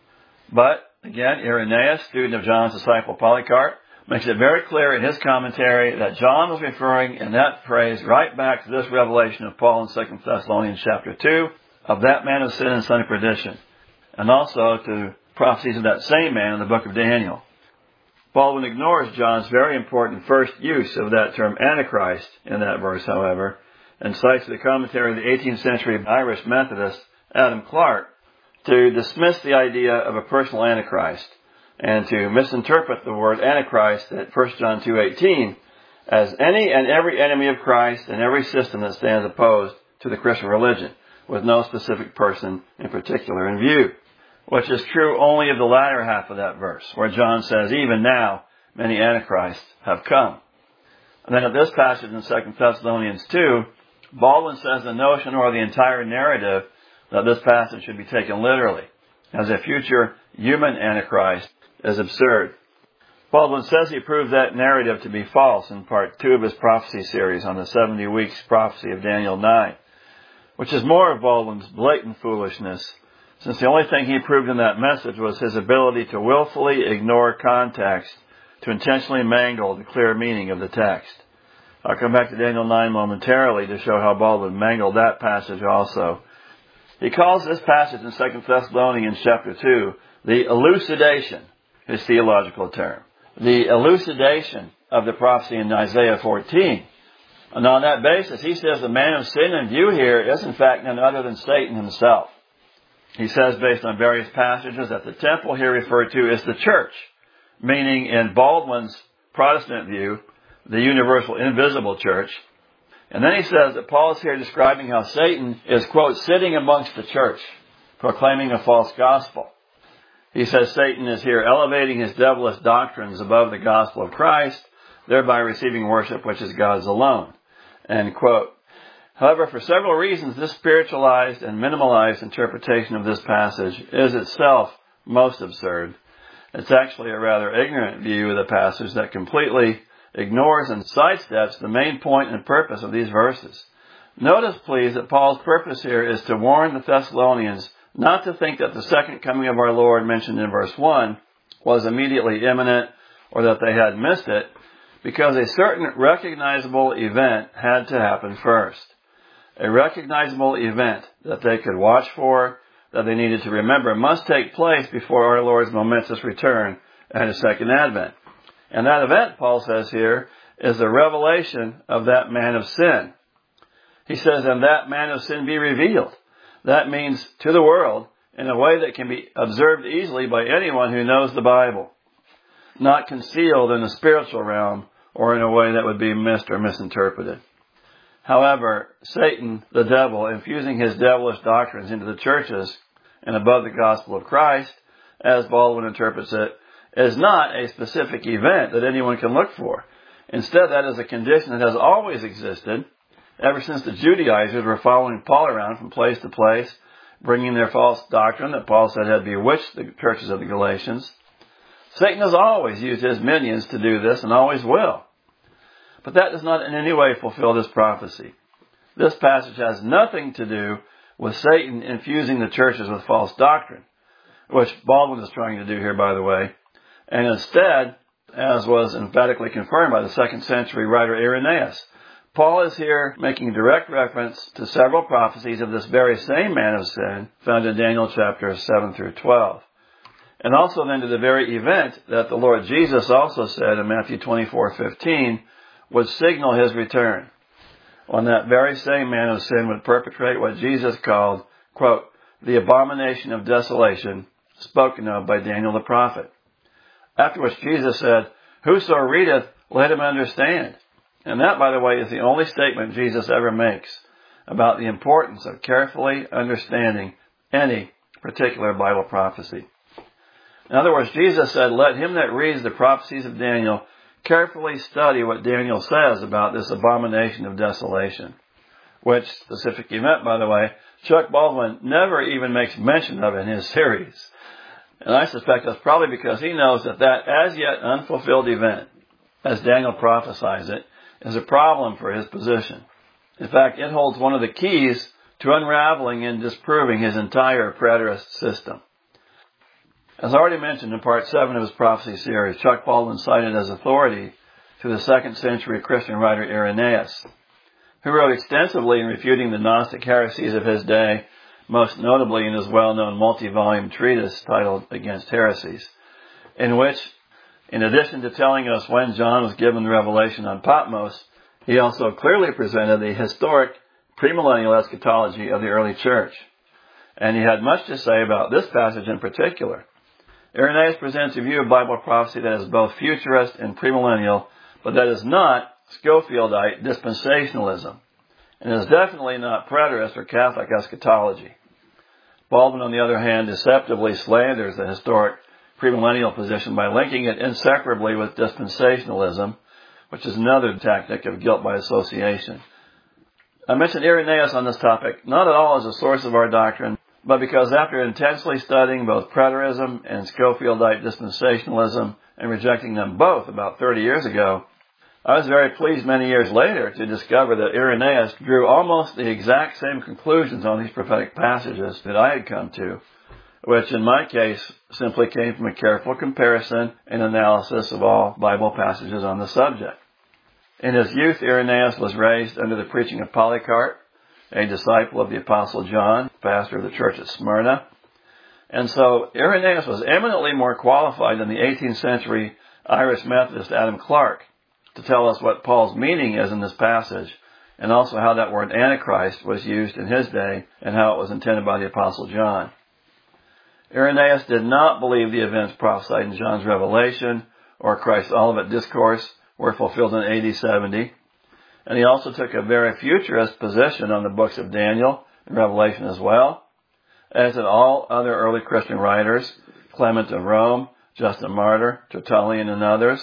But again, Irenaeus, student of John's disciple Polycarp, makes it very clear in his commentary that John was referring in that phrase right back to this revelation of Paul in 2 Thessalonians chapter 2 of that man of sin and son of perdition, and also to prophecies of that same man in the book of Daniel. Baldwin ignores John's very important first use of that term Antichrist in that verse, however, and cites the commentary of the 18th century Irish Methodist Adam Clarke to dismiss the idea of a personal Antichrist and to misinterpret the word Antichrist at 1 John 2:18 as any and every enemy of Christ and every system that stands opposed to the Christian religion, with no specific person in particular in view, which is true only of the latter half of that verse, where John says, "Even now many antichrists have come." And then at this passage in 2 Thessalonians 2, Baldwin says the notion or the entire narrative that this passage should be taken literally as a future human Antichrist is absurd. Baldwin says he proved that narrative to be false in part 2 of his prophecy series on the 70 weeks prophecy of Daniel 9, which is more of Baldwin's blatant foolishness since the only thing he proved in that message was his ability to willfully ignore context, to intentionally mangle the clear meaning of the text. I'll come back to Daniel 9 momentarily to show how Baldwin mangled that passage also. He calls this passage in 2 Thessalonians chapter 2 the elucidation, his theological term. The elucidation of the prophecy in Isaiah 14. And on that basis, he says the man of sin in view here is in fact none other than Satan himself. He says, based on various passages, that the temple here referred to is the church, meaning in Baldwin's Protestant view, the universal invisible church. And then he says that Paul is here describing how Satan is, quote, sitting amongst the church, proclaiming a false gospel. He says Satan is here elevating his devilish doctrines above the gospel of Christ, thereby receiving worship which is God's alone, end quote. However, for several reasons, this spiritualized and minimalized interpretation of this passage is itself most absurd. It's actually a rather ignorant view of the passage that completely ignores and sidesteps the main point and purpose of these verses. Notice, please, that Paul's purpose here is to warn the Thessalonians not to think that the second coming of our Lord mentioned in verse 1 was immediately imminent or that they had missed it, because a certain recognizable event had to happen first. A recognizable event that they could watch for, that they needed to remember, must take place before our Lord's momentous return at His second advent. And that event, Paul says here, is the revelation of that man of sin. He says, and that man of sin be revealed. That means to the world in a way that can be observed easily by anyone who knows the Bible, not concealed in the spiritual realm or in a way that would be missed or misinterpreted. However, Satan, the devil, infusing his devilish doctrines into the churches and above the gospel of Christ, as Baldwin interprets it, is not a specific event that anyone can look for. Instead, that is a condition that has always existed ever since the Judaizers were following Paul around from place to place, bringing their false doctrine that Paul said had bewitched the churches of the Galatians. Satan has always used his minions to do this and always will. But that does not in any way fulfill this prophecy. This passage has nothing to do with Satan infusing the churches with false doctrine, which Baldwin is trying to do here, by the way. And instead, as was emphatically confirmed by the 2nd century writer Irenaeus, Paul is here making direct reference to several prophecies of this very same man of sin found in Daniel chapters 7 through 12. And also then to the very event that the Lord Jesus also said in Matthew 24:15 would signal his return, when that very same man of sin would perpetrate what Jesus called, quote, the abomination of desolation spoken of by Daniel the prophet. After which Jesus said, whoso readeth, let him understand. And that, by the way, is the only statement Jesus ever makes about the importance of carefully understanding any particular Bible prophecy. In other words, Jesus said, let him that reads the prophecies of Daniel carefully study what Daniel says about this abomination of desolation, which specific event, by the way, Chuck Baldwin never even makes mention of in his series. And I suspect that's probably because he knows that as yet unfulfilled event, as Daniel prophesies it, is a problem for his position. In fact, it holds one of the keys to unraveling and disproving his entire preterist system. As already mentioned in part 7 of his prophecy series, Chuck Baldwin cited as authority to the 2nd century Christian writer Irenaeus, who wrote extensively in refuting the Gnostic heresies of his day, most notably in his well-known multi-volume treatise titled Against Heresies, in which, in addition to telling us when John was given the revelation on Patmos, he also clearly presented the historic premillennial eschatology of the early church. And he had much to say about this passage in particular. Irenaeus presents a view of Bible prophecy that is both futurist and premillennial, but that is not Schofieldite dispensationalism, and is definitely not preterist or Catholic eschatology. Baldwin, on the other hand, deceptively slanders the historic premillennial position by linking it inseparably with dispensationalism, which is another tactic of guilt by association. I mentioned Irenaeus on this topic not at all as a source of our doctrine, but because after intensely studying both preterism and Schofieldite dispensationalism and rejecting them both about 30 years ago, I was very pleased many years later to discover that Irenaeus drew almost the exact same conclusions on these prophetic passages that I had come to, which in my case simply came from a careful comparison and analysis of all Bible passages on the subject. In his youth, Irenaeus was raised under the preaching of Polycarp, a disciple of the Apostle John, pastor of the church at Smyrna. And so Irenaeus was eminently more qualified than the 18th century Irish Methodist Adam Clarke to tell us what Paul's meaning is in this passage, and also how that word Antichrist was used in his day and how it was intended by the Apostle John. Irenaeus did not believe the events prophesied in John's Revelation or Christ's Olivet Discourse were fulfilled in AD 70. And he also took a very futurist position on the books of Daniel and Revelation as well, as did all other early Christian writers, Clement of Rome, Justin Martyr, Tertullian, and others.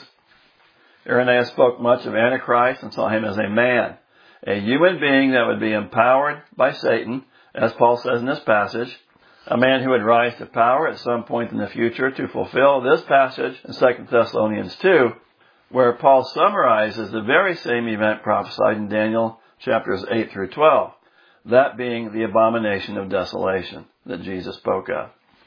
Irenaeus spoke much of Antichrist and saw him as a man, a human being that would be empowered by Satan, as Paul says in this passage, a man who would rise to power at some point in the future to fulfill this passage in 2 Thessalonians 2, where Paul summarizes the very same event prophesied in Daniel chapters 8 through 12, that being the abomination of desolation that Jesus spoke of.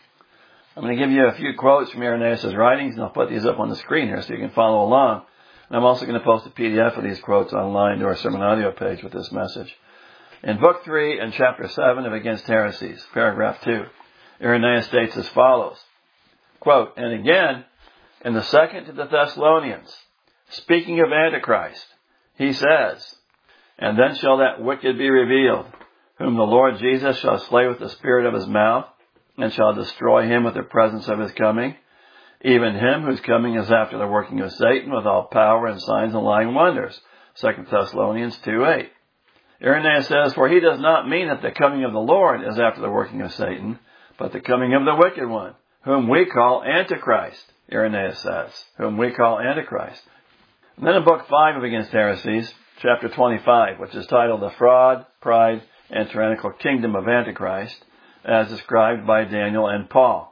I'm going to give you a few quotes from Irenaeus' writings, and I'll put these up on the screen here so you can follow along. And I'm also going to post a PDF of these quotes online to our sermon audio page with this message. In Book 3 and Chapter 7 of Against Heresies, paragraph 2, Irenaeus states as follows, quote, "And again, in the second to the Thessalonians, speaking of Antichrist, he says, And then shall that wicked be revealed, whom the Lord Jesus shall slay with the spirit of his mouth, and shall destroy him with the presence of his coming, even him whose coming is after the working of Satan with all power and signs and lying wonders." 2 Thessalonians 2:8. Irenaeus says, "For he does not mean that the coming of the Lord is after the working of Satan, but the coming of the wicked one, whom we call Antichrist," Irenaeus says, whom we call Antichrist. And then in Book 5 of Against Heresies, chapter 25, which is titled The Fraud, Pride, and Tyrannical Kingdom of Antichrist, as described by Daniel and Paul.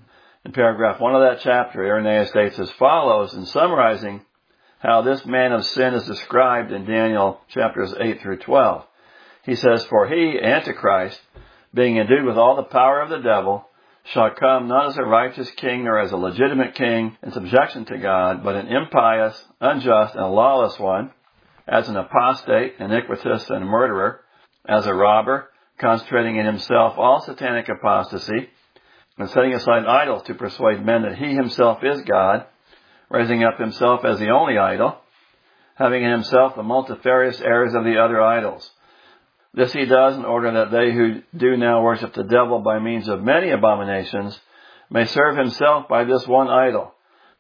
In paragraph 1 of that chapter, Irenaeus states as follows in summarizing how this man of sin is described in Daniel chapters 8 through 12. He says, "For he, Antichrist, being endued with all the power of the devil, shall come not as a righteous king nor as a legitimate king in subjection to God, but an impious, unjust, and lawless one, as an apostate, iniquitous, and murderer, as a robber, concentrating in himself all satanic apostasy, and setting aside idols to persuade men that he himself is God, raising up himself as the only idol, having in himself the multifarious errors of the other idols. This he does in order that they who do now worship the devil by means of many abominations may serve himself by this one idol,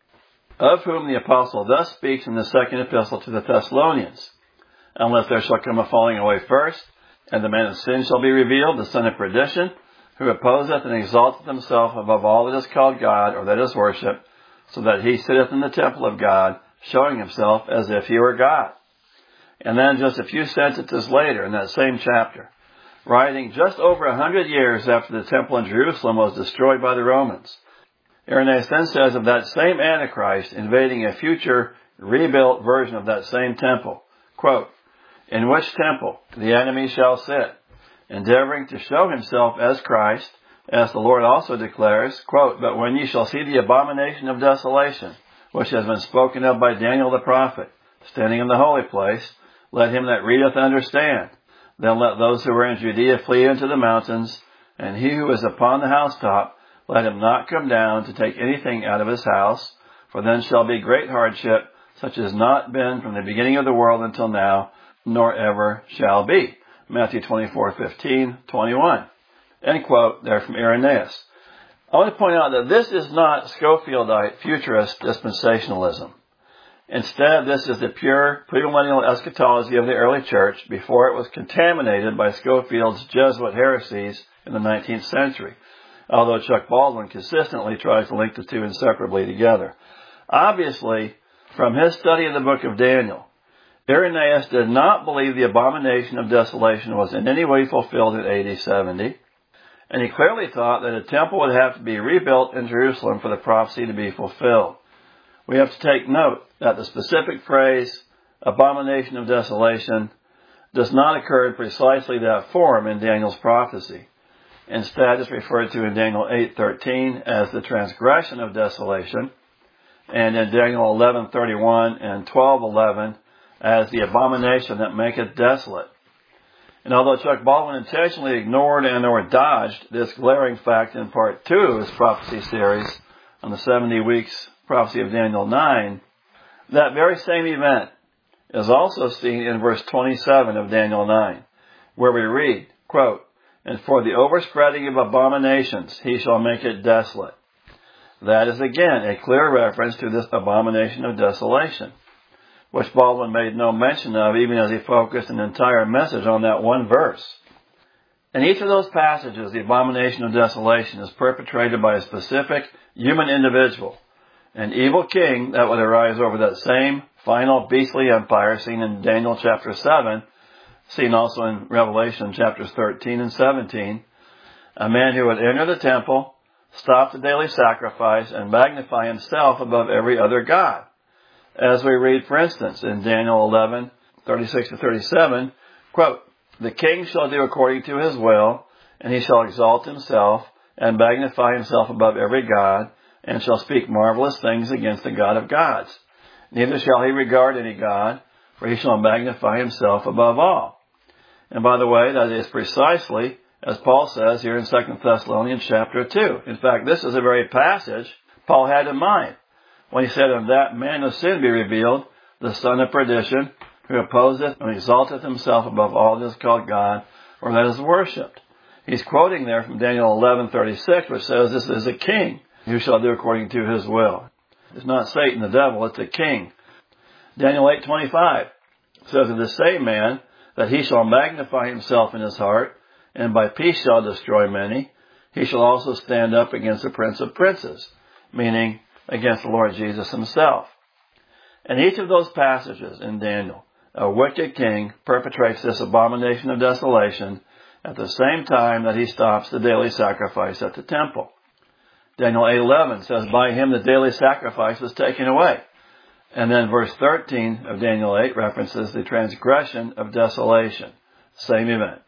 of whom the apostle thus speaks in the second epistle to the Thessalonians, unless there shall come a falling away first, and the man of sin shall be revealed, the son of perdition, who opposeth and exalteth himself above all that is called God or that is worshipped, so that he sitteth in the temple of God, showing himself as if he were God." And then just a few sentences later in that same chapter, writing just over 100 years after the temple in Jerusalem was destroyed by the Romans, Irenaeus then says of that same Antichrist invading a future rebuilt version of that same temple, quote, "In which temple the enemy shall sit, endeavoring to show himself as Christ, as the Lord also declares, quote, But when ye shall see the abomination of desolation, which has been spoken of by Daniel the prophet, standing in the holy place, let him that readeth understand. Then let those who are in Judea flee into the mountains, and he who is upon the housetop, let him not come down to take anything out of his house, for then shall be great hardship, such as not been from the beginning of the world until now, nor ever shall be." Matthew 24:15, 21. End quote there from Irenaeus. I want to point out that this is not Schofieldite futurist dispensationalism. Instead, this is the pure premillennial eschatology of the early church before it was contaminated by Schofield's Jesuit heresies in the 19th century, although Chuck Baldwin consistently tries to link the two inseparably together. Obviously, from his study of the book of Daniel, Irenaeus did not believe the abomination of desolation was in any way fulfilled in AD 70, and he clearly thought that a temple would have to be rebuilt in Jerusalem for the prophecy to be fulfilled. We have to take note that the specific phrase, abomination of desolation, does not occur in precisely that form in Daniel's prophecy. Instead, it's referred to in Daniel 8:13 as the transgression of desolation, and in Daniel 11:31 and 12:11 as the abomination that maketh desolate. And although Chuck Baldwin intentionally ignored and or dodged this glaring fact in part 2 of his prophecy series on the 70 weeks prophecy of Daniel 9, that very same event is also seen in verse 27 of Daniel 9, where we read, quote, "And for the overspreading of abominations he shall make it desolate." That is again a clear reference to this abomination of desolation, which Baldwin made no mention of even as he focused an entire message on that one verse. In each of those passages, the abomination of desolation is perpetrated by a specific human individual, an evil king that would arise over that same final beastly empire seen in Daniel chapter 7, seen also in Revelation chapters 13 and 17, a man who would enter the temple, stop the daily sacrifice, and magnify himself above every other god. As we read, for instance, in Daniel 11:36-37, quote, "The king shall do according to his will, and he shall exalt himself, and magnify himself above every god, and shall speak marvelous things against the God of gods. Neither shall he regard any god, for he shall magnify himself above all." And by the way, that is precisely as Paul says here in 2 Thessalonians chapter 2. In fact, this is the very passage Paul had in mind when he said, "And that man of sin be revealed, the son of perdition, who opposeth and exalteth himself above all that is called God, or that is worshipped." He's quoting there from Daniel 11:36, which says this is a king who shall do according to his will. It's not Satan the devil, it's a king. Daniel 8:25 says of the same man that he shall magnify himself in his heart, and by peace shall destroy many. He shall also stand up against the prince of princes, meaning against the Lord Jesus himself. In each of those passages in Daniel, a wicked king perpetrates this abomination of desolation at the same time that he stops the daily sacrifice at the temple. Daniel 8:11 says, "By him the daily sacrifice was taken away." And then verse 13 of Daniel 8 references the transgression of desolation. Same event.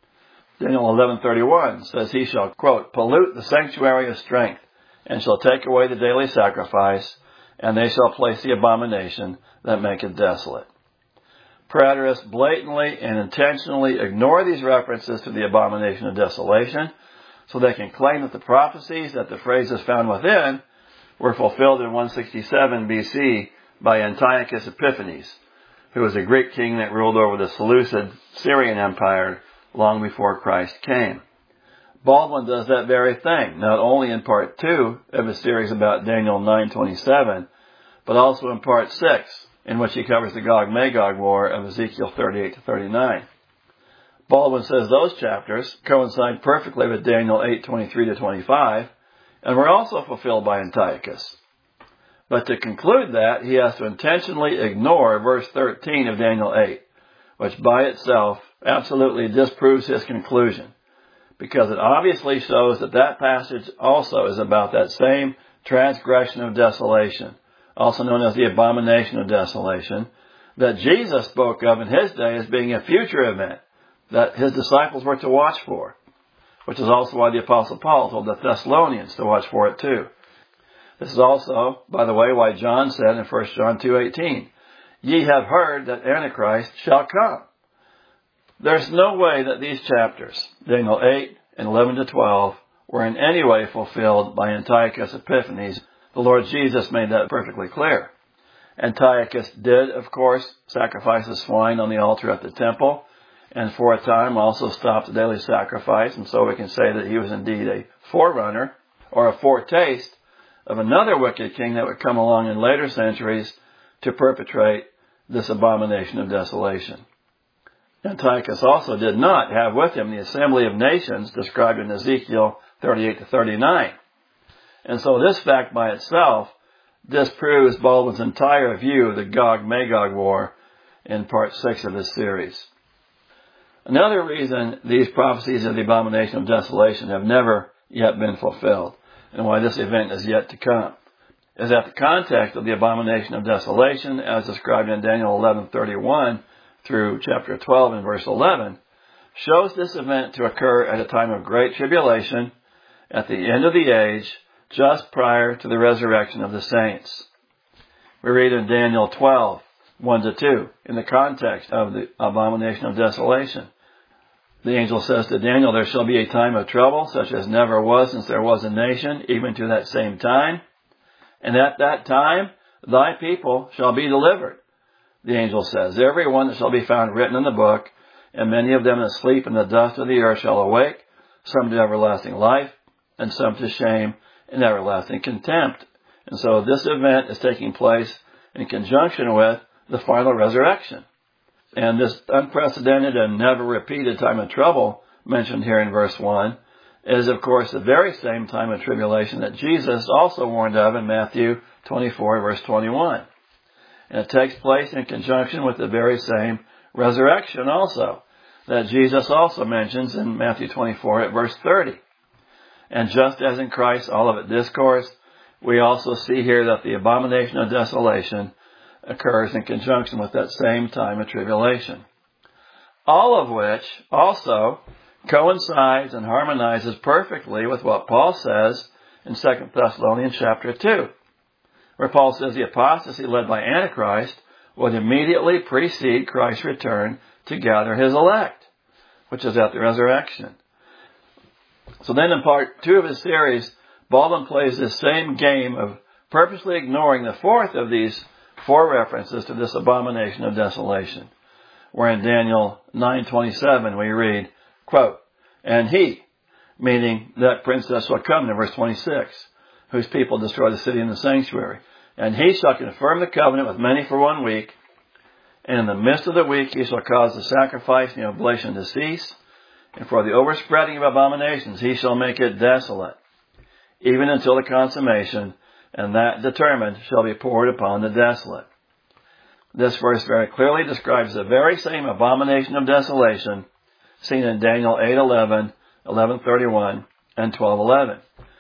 Daniel 11:31 says, "He shall," quote, "pollute the sanctuary of strength, and shall take away the daily sacrifice, and they shall place the abomination that maketh desolate." Preterists blatantly and intentionally ignore these references to the abomination of desolation, so they can claim that the prophecies that the phrase is found within were fulfilled in 167 BC by Antiochus Epiphanes, who was a Greek king that ruled over the Seleucid Syrian Empire long before Christ came. Baldwin does that very thing, not only in part 2 of his series about Daniel 9:27, but also in part 6, in which he covers the Gog-Magog war of Ezekiel 38-39. Baldwin says those chapters coincide perfectly with Daniel 8:23-25, and were also fulfilled by Antiochus. But to conclude that, he has to intentionally ignore verse 13 of Daniel 8, which by itself absolutely disproves his conclusion, because it obviously shows that that passage also is about that same transgression of desolation, also known as the abomination of desolation, that Jesus spoke of in his day as being a future event that his disciples were to watch for, which is also why the Apostle Paul told the Thessalonians to watch for it too. This is also, by the way, why John said in 1 John 2:18, "Ye have heard that Antichrist shall come." There's no way that these chapters, Daniel 8 and 11-12, were in any way fulfilled by Antiochus Epiphanes. The Lord Jesus made that perfectly clear. Antiochus did, of course, sacrifice a swine on the altar at the temple, and for a time also stopped the daily sacrifice, and so we can say that he was indeed a forerunner, or a foretaste, of another wicked king that would come along in later centuries to perpetrate this abomination of desolation. Antiochus also did not have with him the assembly of nations described in Ezekiel 38-39. And so this fact by itself disproves Baldwin's entire view of the Gog-Magog war in part 6 of this series. Another reason these prophecies of the abomination of desolation have never yet been fulfilled, and why this event is yet to come, is that the context of the abomination of desolation, as described in Daniel 11:31 through chapter 12 and verse 11, shows this event to occur at a time of great tribulation, at the end of the age, just prior to the resurrection of the saints. We read in Daniel 12, 1-2, in the context of the abomination of desolation. The angel says to Daniel, there shall be a time of trouble, such as never was since there was a nation, even to that same time. And at that time, thy people shall be delivered. The angel says, every one that shall be found written in the book, and many of them that sleep in the dust of the earth shall awake, some to everlasting life, and some to shame and everlasting contempt. And so this event is taking place in conjunction with the final resurrection. And this unprecedented and never repeated time of trouble mentioned here in verse 1 is, of course, the very same time of tribulation that Jesus also warned of in Matthew 24, verse 21. And it takes place in conjunction with the very same resurrection also that Jesus also mentions in Matthew 24 at verse 30. And just as in Christ's Olivet Discourse, we also see here that the abomination of desolation occurs in conjunction with that same time of tribulation. All of which also coincides and harmonizes perfectly with what Paul says in 2 Thessalonians chapter 2, where Paul says the apostasy led by Antichrist would immediately precede Christ's return to gather his elect, which is at the resurrection. So then in part 2 of his series, Baldwin plays this same game of purposely ignoring the fourth of these 4 references to this abomination of desolation, where in Daniel 9:27 we read, quote, and he, meaning that prince that shall come in verse 26, whose people destroy the city and the sanctuary, and he shall confirm the covenant with many for 1 week, and in the midst of the week he shall cause the sacrifice and the oblation to cease, and for the overspreading of abominations he shall make it desolate, even until the consummation, and that determined shall be poured upon the desolate. This verse very clearly describes the very same abomination of desolation seen in Daniel 8:11, 11:31, and 12:11.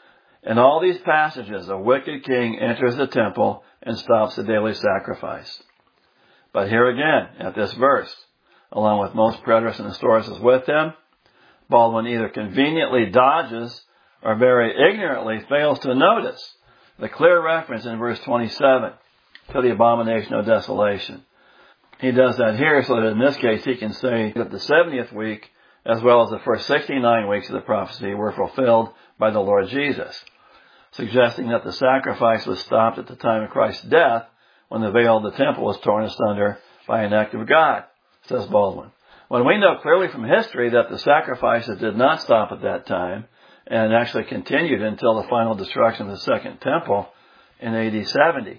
In all these passages, a wicked king enters the temple and stops the daily sacrifice. But here again, at this verse, along with most preterists and historians with him, Baldwin either conveniently dodges or very ignorantly fails to notice the clear reference in verse 27 to the abomination of desolation. He does that here so that in this case he can say that the 70th week, as well as the first 69 weeks of the prophecy, were fulfilled by the Lord Jesus, suggesting that the sacrifice was stopped at the time of Christ's death when the veil of the temple was torn asunder by an act of God, says Baldwin. When we know clearly from history that the sacrifices did not stop at that time, and actually continued until the final destruction of the Second Temple in AD 70.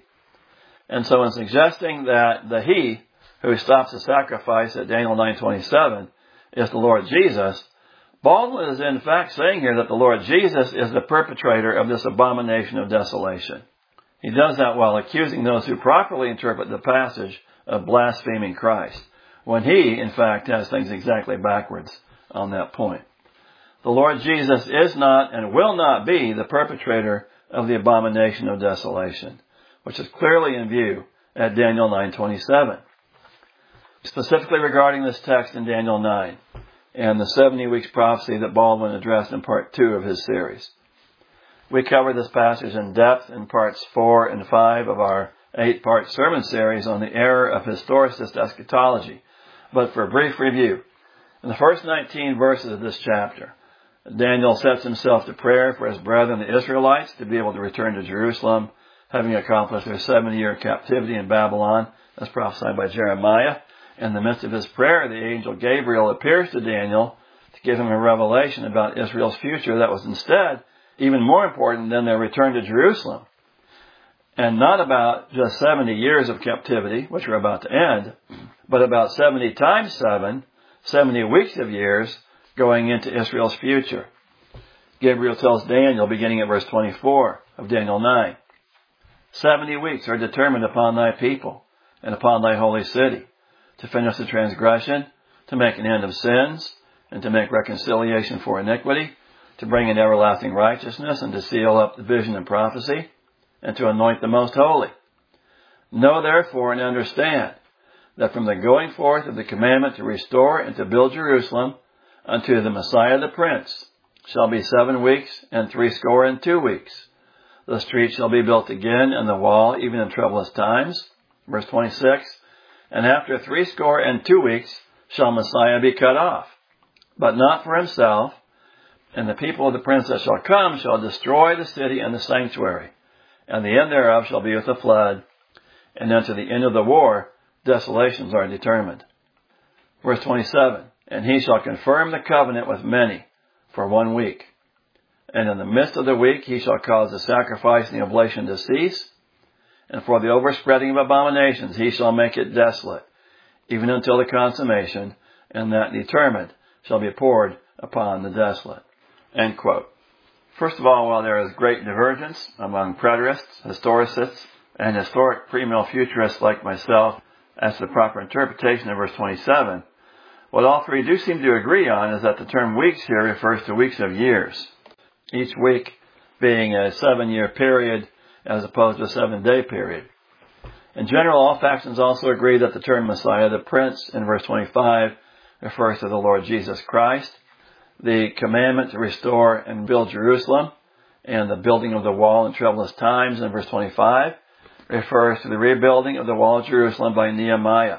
And so in suggesting that the he who stops the sacrifice at Daniel 9:27 is the Lord Jesus, Baldwin is in fact saying here that the Lord Jesus is the perpetrator of this abomination of desolation. He does that while accusing those who properly interpret the passage of blaspheming Christ, when he, in fact, has things exactly backwards on that point. The Lord Jesus is not and will not be the perpetrator of the abomination of desolation, which is clearly in view at Daniel 9:27. Specifically regarding this text in Daniel 9 and the 70 weeks prophecy that Baldwin addressed in part 2 of his series. We covered this passage in depth in parts 4 and 5 of our 8-part sermon series on the error of historicist eschatology. But for a brief review, in the first 19 verses of this chapter, Daniel sets himself to prayer for his brethren, the Israelites, to be able to return to Jerusalem, having accomplished their 70-year captivity in Babylon, as prophesied by Jeremiah. In the midst of his prayer, the angel Gabriel appears to Daniel to give him a revelation about Israel's future that was instead even more important than their return to Jerusalem. And not about just 70 years of captivity, which are about to end, but about 70 times 7, 70 weeks of years, going into Israel's future. Gabriel tells Daniel, beginning at verse 24 of Daniel 9, 70 weeks are determined upon thy people and upon thy holy city, to finish the transgression, to make an end of sins, and to make reconciliation for iniquity, to bring in everlasting righteousness, and to seal up the vision and prophecy, and to anoint the most holy. Know therefore and understand that from the going forth of the commandment to restore and to build Jerusalem, unto the Messiah the Prince shall be 7 weeks and 62 weeks. The street shall be built again, and the wall, even in troublous times. Verse 26, and after 62 weeks shall Messiah be cut off, but not for himself, and the people of the prince that shall come shall destroy the city and the sanctuary, and the end thereof shall be with a flood, and unto the end of the war desolations are determined. Verse 27, and he shall confirm the covenant with many for 1 week. And in the midst of the week he shall cause the sacrifice and the oblation to cease, and for the overspreading of abominations he shall make it desolate, even until the consummation, and that determined shall be poured upon the desolate. End quote. First of all, while there is great divergence among preterists, historicists, and historic premill futurists like myself as to the proper interpretation of verse 27, what all three do seem to agree on is that the term weeks here refers to weeks of years, each week being a 7-year period as opposed to a 7-day period. In general, all factions also agree that the term Messiah the Prince in verse 25 refers to the Lord Jesus Christ. The commandment to restore and build Jerusalem and the building of the wall in troublous times in verse 25 refers to the rebuilding of the wall of Jerusalem by Nehemiah,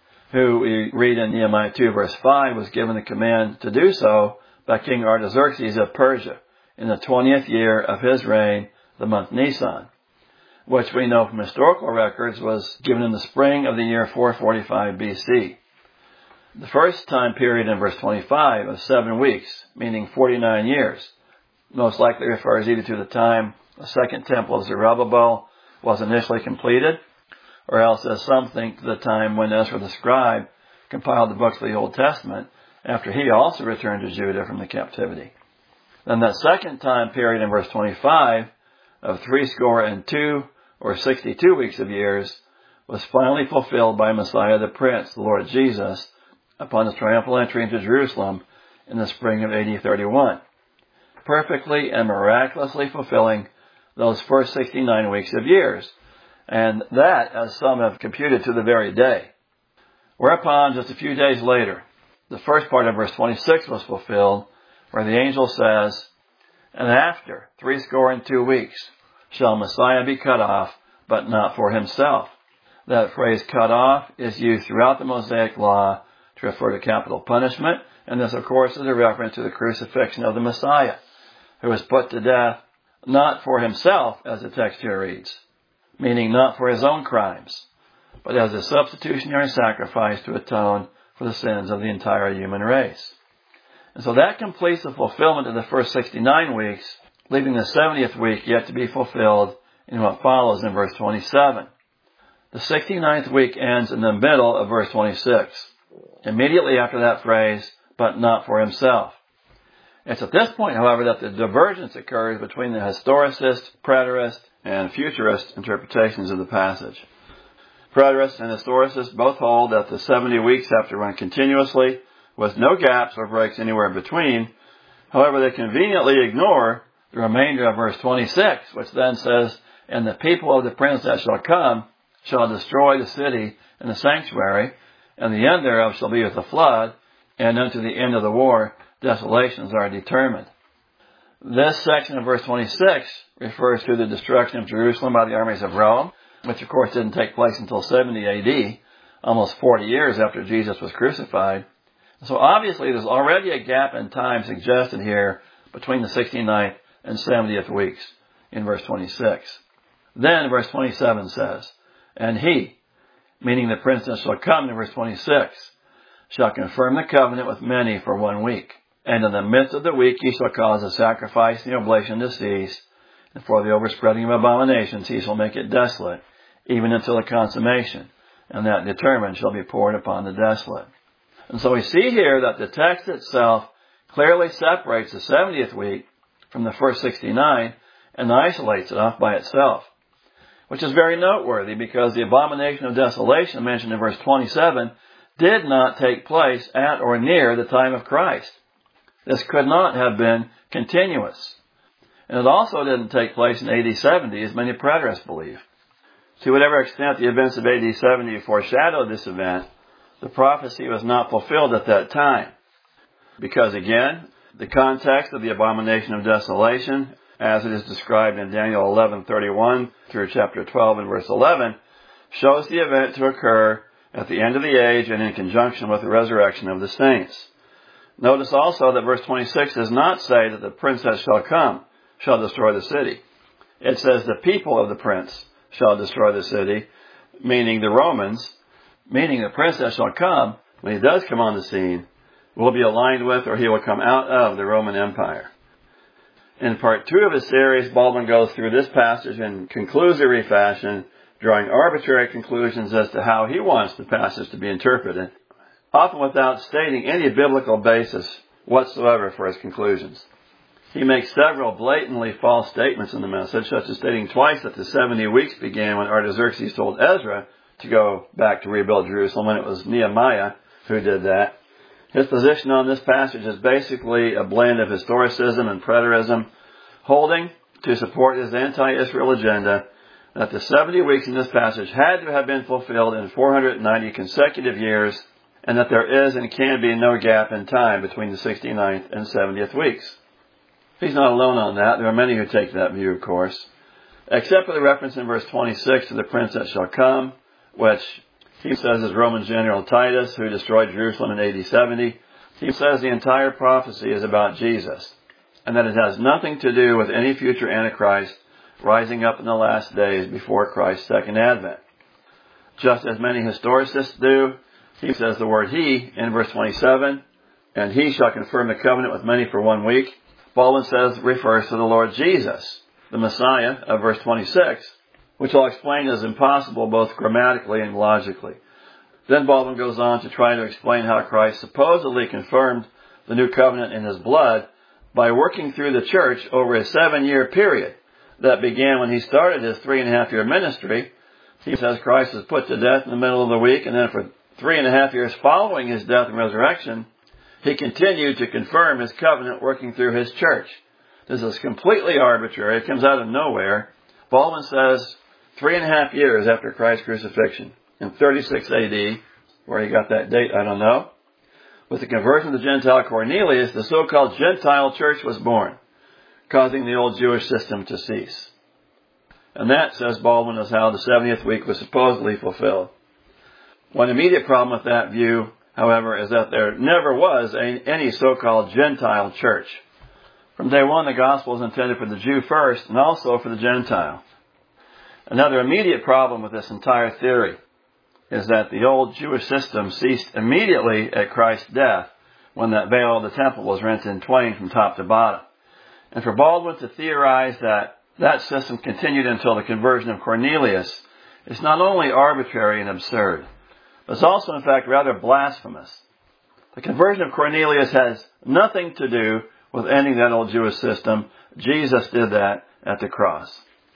who we read in Nehemiah 2 verse 5 was given the command to do so by King Artaxerxes of Persia in the 20th year of his reign, the month Nisan, which we know from historical records was given in the spring of the year 445 BC. The first time period in verse 25 of 7 weeks, meaning 49 years, most likely refers either to the time the second temple of Zerubbabel was initially completed, or else, as some think, to the time when Ezra the scribe compiled the books of the Old Testament after he also returned to Judah from the captivity. Then that second time period in verse 25 of 62 or 62 weeks of years was finally fulfilled by Messiah the Prince, the Lord Jesus, upon his triumphal entry into Jerusalem in the spring of AD 31, perfectly and miraculously fulfilling those first 69 weeks of years, and that, as some have computed, to the very day. Whereupon, just a few days later, the first part of verse 26 was fulfilled, where the angel says, and after 62 weeks shall Messiah be cut off, but not for himself. That phrase cut off is used throughout the Mosaic Law to refer to capital punishment, and this, of course, is a reference to the crucifixion of the Messiah, who was put to death not for himself, as the text here reads, meaning not for his own crimes, but as a substitutionary sacrifice to atone for the sins of the entire human race. And so that completes the fulfillment of the first 69 weeks, leaving the 70th week yet to be fulfilled in what follows in verse 27. The 69th week ends in the middle of verse 26, immediately after that phrase, but not for himself. It's at this point, however, that the divergence occurs between the historicist, preterist, and futurist interpretations of the passage. Preterists and historicists both hold that the 70 weeks have to run continuously, with no gaps or breaks anywhere between. However, they conveniently ignore the remainder of verse 26, which then says, and the people of the prince that shall come shall destroy the city and the sanctuary, and the end thereof shall be with a flood, and unto the end of the war desolations are determined. This section of verse 26 refers to the destruction of Jerusalem by the armies of Rome, which of course didn't take place until 70 AD, almost 40 years after Jesus was crucified. So obviously there's already a gap in time suggested here between the 69th and 70th weeks in verse 26. Then verse 27 says, and he, meaning the prince that shall come in verse 26, shall confirm the covenant with many for 1 week. And in the midst of the week he shall cause the sacrifice and the oblation to cease, and for the overspreading of abominations he shall make it desolate, even until the consummation, and that determined shall be poured upon the desolate. And so we see here that the text itself clearly separates the 70th week from the first 69 and isolates it off by itself, which is very noteworthy because the abomination of desolation mentioned in verse 27 did not take place at or near the time of Christ. This could not have been continuous. And it also didn't take place in AD 70, as many preterists believe. To whatever extent the events of AD 70 foreshadowed this event, the prophecy was not fulfilled at that time. Because again, the context of the abomination of desolation, as it is described in Daniel 11:31 through chapter 12 and verse 11, shows the event to occur at the end of the age and in conjunction with the resurrection of the saints. Notice also that verse 26 does not say that the prince that shall come shall destroy the city. It says the people of the prince shall destroy the city, meaning the Romans, meaning the prince that shall come, when he does come on the scene, will be aligned with or he will come out of the Roman Empire. In part 2 of his series, Baldwin goes through this passage in conclusory fashion, drawing arbitrary conclusions as to how he wants the passage to be interpreted, often without stating any biblical basis whatsoever for his conclusions. He makes several blatantly false statements in the message, such as stating twice that the 70 weeks began when Artaxerxes told Ezra to go back to rebuild Jerusalem, when it was Nehemiah who did that. His position on this passage is basically a blend of historicism and preterism, holding to support his anti-Israel agenda that the 70 weeks in this passage had to have been fulfilled in 490 consecutive years, and that there is and can be no gap in time between the 69th and 70th weeks. He's not alone on that. There are many who take that view, of course, except for the reference in verse 26 to the prince that shall come, which he says is Roman General Titus, who destroyed Jerusalem in AD 70. He says the entire prophecy is about Jesus, and that it has nothing to do with any future Antichrist rising up in the last days before Christ's second advent. Just as many historicists do, he says the word he in verse 27, and he shall confirm the covenant with many for 1 week. Baldwin says refers to the Lord Jesus, the Messiah of verse 26, which I'll explain is impossible both grammatically and logically. Then Baldwin goes on to try to explain how Christ supposedly confirmed the new covenant in his blood by working through the church over a 7-year period that began when he started his 3.5-year ministry. He says Christ was put to death in the middle of the week, and then for 3.5 years following his death and resurrection, he continued to confirm his covenant working through his church. This is completely arbitrary. It comes out of nowhere. Baldwin says 3.5 years after Christ's crucifixion, in 36 AD, where he got that date, I don't know, with the conversion of the Gentile Cornelius, the so-called Gentile church was born, causing the old Jewish system to cease. And that, says Baldwin, is how the 70th week was supposedly fulfilled. One immediate problem with that view, however, is that there never was any so-called Gentile church. From day one, the gospel is intended for the Jew first and also for the Gentile. Another immediate problem with this entire theory is that the old Jewish system ceased immediately at Christ's death, when that veil of the temple was rent in twain from top to bottom. And for Baldwin to theorize that that system continued until the conversion of Cornelius is not only arbitrary and absurd, but it's also, in fact, rather blasphemous. The conversion of Cornelius has nothing to do with ending that old Jewish system. Jesus did that at the cross.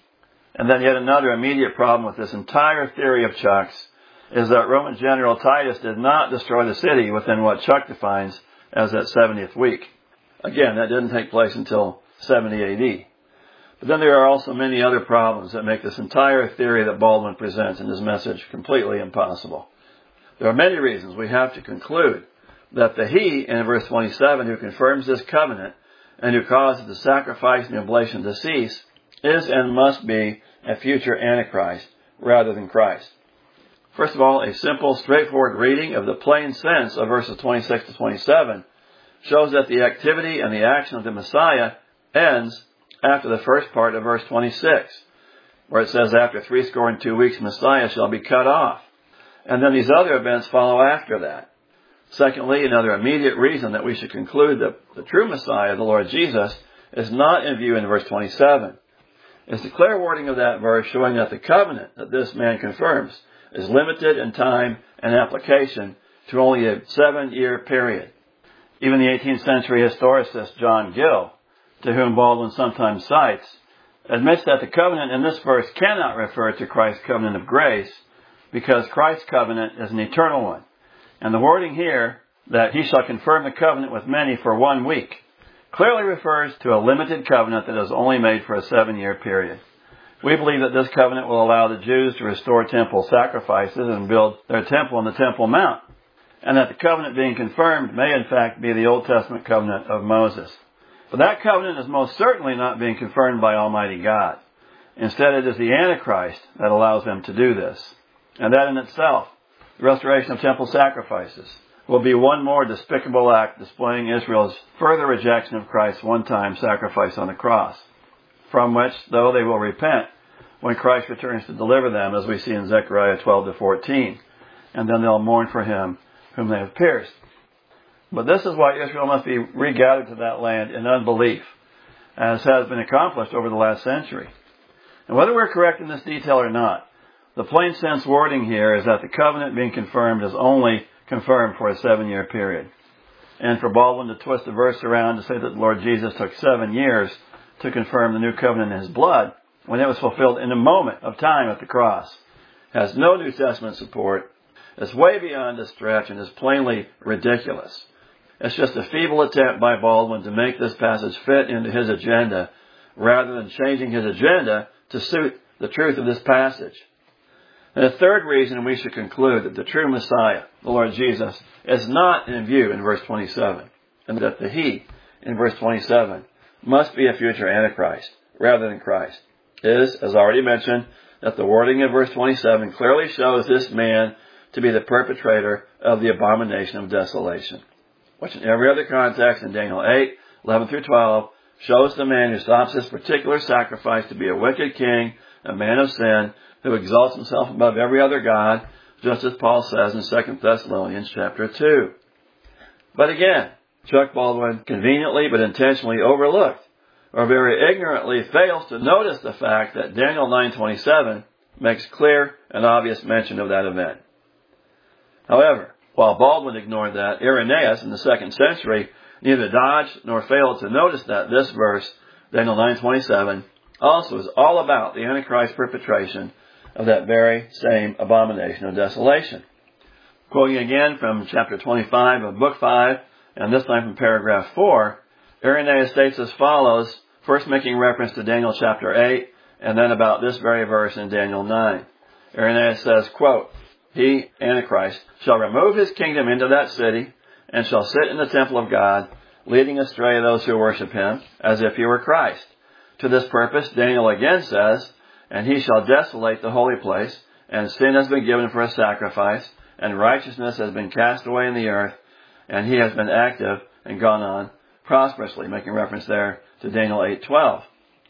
And then yet another immediate problem with this entire theory of Chuck's is that Roman General Titus did not destroy the city within what Chuck defines as that 70th week. Again, that didn't take place until 70 AD. But then there are also many other problems that make this entire theory that Baldwin presents in his message completely impossible. There are many reasons we have to conclude that the he in verse 27 who confirms this covenant and who causes the sacrifice and the oblation to cease is and must be a future Antichrist rather than Christ. First of all, a simple, straightforward reading of the plain sense of verses 26 to 27 shows that the activity and the action of the Messiah ends after the first part of verse 26, where it says, after 62 weeks, Messiah shall be cut off. And then these other events follow after that. Secondly, another immediate reason that we should conclude that the true Messiah, the Lord Jesus, is not in view in verse 27 is the clear wording of that verse showing that the covenant that this man confirms is limited in time and application to only a 7-year period. Even the 18th century historicist John Gill, to whom Baldwin sometimes cites, admits that the covenant in this verse cannot refer to Christ's covenant of grace because Christ's covenant is an eternal one. And the wording here, that he shall confirm the covenant with many for 1 week, clearly refers to a limited covenant that is only made for a 7-year period. We believe that this covenant will allow the Jews to restore temple sacrifices and build their temple on the Temple Mount. and that the covenant being confirmed may in fact be the Old Testament covenant of Moses. But that covenant is most certainly not being confirmed by Almighty God. Instead, it is the Antichrist that allows them to do this. And that in itself, the restoration of temple sacrifices, will be one more despicable act displaying Israel's further rejection of Christ's one-time sacrifice on the cross, from which, though, they will repent when Christ returns to deliver them, as we see in Zechariah 12-14, and then they'll mourn for him whom they have pierced. But this is why Israel must be regathered to that land in unbelief, as has been accomplished over the last century. And whether we're correct in this detail or not, the plain sense wording here is that the covenant being confirmed is only confirmed for a 7-year period. And for Baldwin to twist the verse around to say that the Lord Jesus took 7 years to confirm the new covenant in his blood, when it was fulfilled in a moment of time at the cross, has no New Testament support, is way beyond a stretch, and is plainly ridiculous. It's just a feeble attempt by Baldwin to make this passage fit into his agenda, rather than changing his agenda to suit the truth of this passage. And the third reason we should conclude that the true Messiah, the Lord Jesus, is not in view in verse 27, and that the He, in verse 27, must be a future Antichrist, rather than Christ, is, as already mentioned, that the wording of verse 27 clearly shows this man to be the perpetrator of the abomination of desolation, which in every other context in Daniel 8, 11-12, shows the man who stops this particular sacrifice to be a wicked king, a man of sin, who exalts himself above every other god, just as Paul says in 2 Thessalonians chapter 2. But again, Chuck Baldwin conveniently but intentionally overlooked, or very ignorantly fails to notice the fact that Daniel 9:27 makes clear and obvious mention of that event. However, while Baldwin ignored that, Irenaeus in the 2nd century neither dodged nor failed to notice that this verse, Daniel 9:27, also is all about the Antichrist perpetration of that very same abomination of desolation. Quoting again from chapter 25 of book 5, and this time from paragraph 4, Irenaeus states as follows, first making reference to Daniel chapter 8, and then about this very verse in Daniel 9. Irenaeus says, quote, "He, Antichrist, shall remove his kingdom into that city, and shall sit in the temple of God, leading astray those who worship him, as if he were Christ. To this purpose, Daniel again says, and he shall desolate the holy place, and sin has been given for a sacrifice, and righteousness has been cast away in the earth, and he has been active and gone on prosperously," making reference there to Daniel 8:12.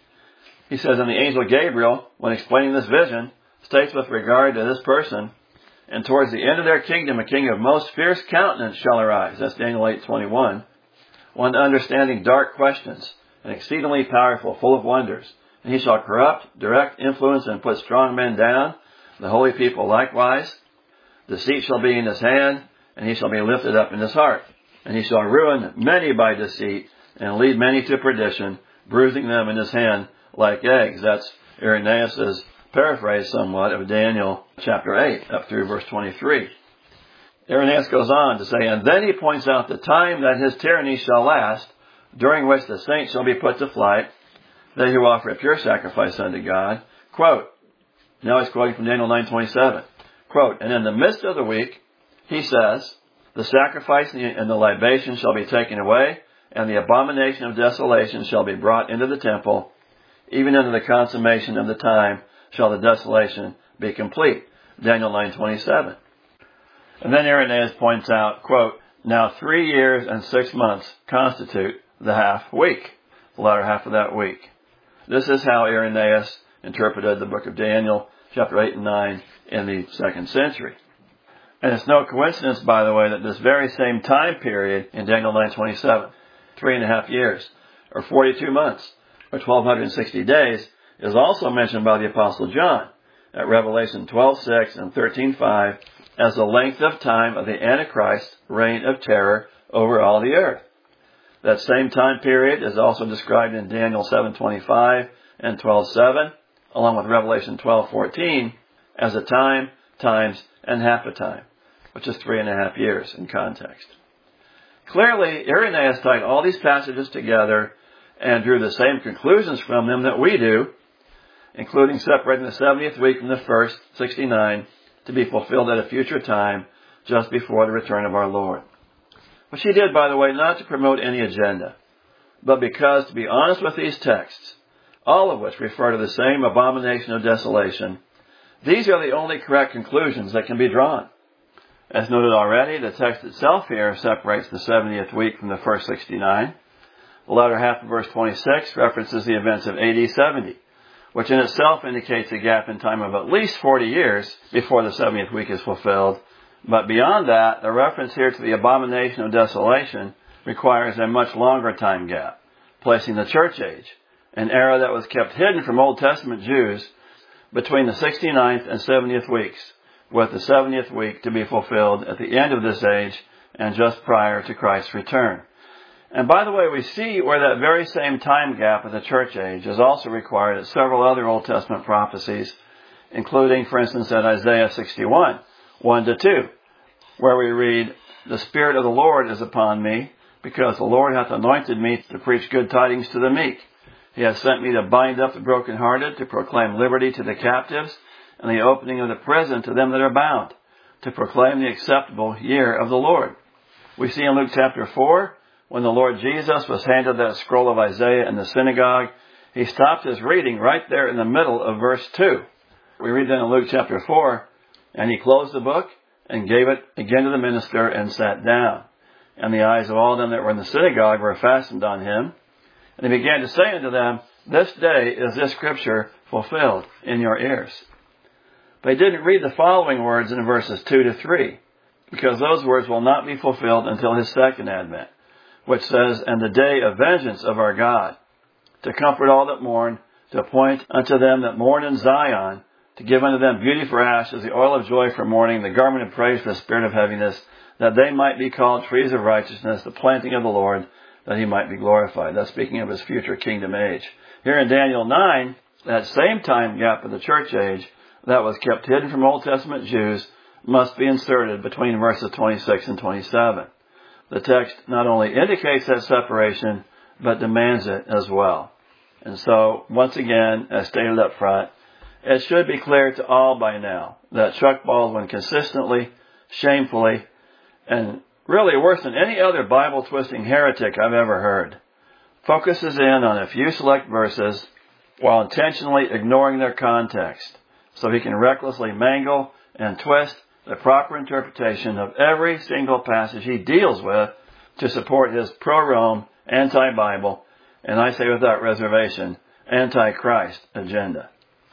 He says, and the angel Gabriel, when explaining this vision, states with regard to this person, "And towards the end of their kingdom, a king of most fierce countenance shall arise." That's Daniel 8:21. "One understanding dark questions, and exceedingly powerful, full of wonders. And he shall corrupt, direct, influence, and put strong men down, the holy people likewise. Deceit shall be in his hand, and he shall be lifted up in his heart. And he shall ruin many by deceit, and lead many to perdition, bruising them in his hand like eggs." That's Irenaeus' paraphrase somewhat of Daniel chapter 8, up through verse 23. Irenaeus goes on to say, and then he points out the time that his tyranny shall last, during which the saints shall be put to flight, they who offer a pure sacrifice unto God. Quote, now he's quoting from Daniel 9:27. Quote, "And in the midst of the week," he says, "the sacrifice and the libation shall be taken away, and the abomination of desolation shall be brought into the temple. Even unto the consummation of the time shall the desolation be complete." Daniel 9:27. And then Irenaeus points out, quote, "Now 3 years and 6 months constitute the half week," the latter half of that week. This is how Irenaeus interpreted the book of Daniel, chapter 8 and 9, in the 2nd century. And it's no coincidence, by the way, that this very same time period in Daniel 9:27, 3.5 years, or 42 months, or 1,260 days, is also mentioned by the Apostle John at Revelation 12:6 and 13:5 as the length of time of the Antichrist's reign of terror over all the earth. That same time period is also described in Daniel 7:25 and 12:7, along with Revelation 12:14, as a time, times, and half a time, which is 3.5 years in context. Clearly, Irenaeus tied all these passages together and drew the same conclusions from them that we do, including separating the 70th week from the first, 69, to be fulfilled at a future time, just before the return of our Lord. But she did, by the way, not to promote any agenda, but because, to be honest with these texts, all of which refer to the same abomination of desolation, these are the only correct conclusions that can be drawn. As noted already, the text itself here separates the 70th week from the first 69. The latter half of verse 26 references the events of AD 70, which in itself indicates a gap in time of at least 40 years before the 70th week is fulfilled. But beyond that, the reference here to the abomination of desolation requires a much longer time gap, placing the church age, an era that was kept hidden from Old Testament Jews, between the 69th and 70th weeks, with the 70th week to be fulfilled at the end of this age and just prior to Christ's return. And by the way, we see where that very same time gap of the church age is also required at several other Old Testament prophecies, including, for instance, at Isaiah 61, 1-2, where we read, "The Spirit of the Lord is upon me, because the Lord hath anointed me to preach good tidings to the meek. He hath sent me to bind up the brokenhearted, to proclaim liberty to the captives, and the opening of the prison to them that are bound, to proclaim the acceptable year of the Lord." We see in Luke chapter 4, when the Lord Jesus was handed that scroll of Isaiah in the synagogue, he stopped his reading right there in the middle of verse 2. We read then in Luke chapter 4, "And he closed the book and gave it again to the minister and sat down. And the eyes of all them that were in the synagogue were fastened on him. And he began to say unto them, This day is this scripture fulfilled in your ears." But he didn't read the following words in verses 2-3, because those words will not be fulfilled until his second advent, which says, "And the day of vengeance of our God, to comfort all that mourn, to appoint unto them that mourn in Zion, to give unto them beauty for ashes, the oil of joy for mourning, the garment of praise for the spirit of heaviness, that they might be called trees of righteousness, the planting of the Lord, that he might be glorified." That's speaking of his future kingdom age. Here in Daniel 9, that same time gap of the church age that was kept hidden from Old Testament Jews must be inserted between verses 26 and 27. The text not only indicates that separation, but demands it as well. And so, once again, as stated up front, it should be clear to all by now that Chuck Baldwin consistently, shamefully, and really worse than any other Bible-twisting heretic I've ever heard, focuses in on a few select verses while intentionally ignoring their context, so he can recklessly mangle and twist the proper interpretation of every single passage he deals with to support his pro-Rome, anti-Bible, and I say without reservation, anti-Christ agenda.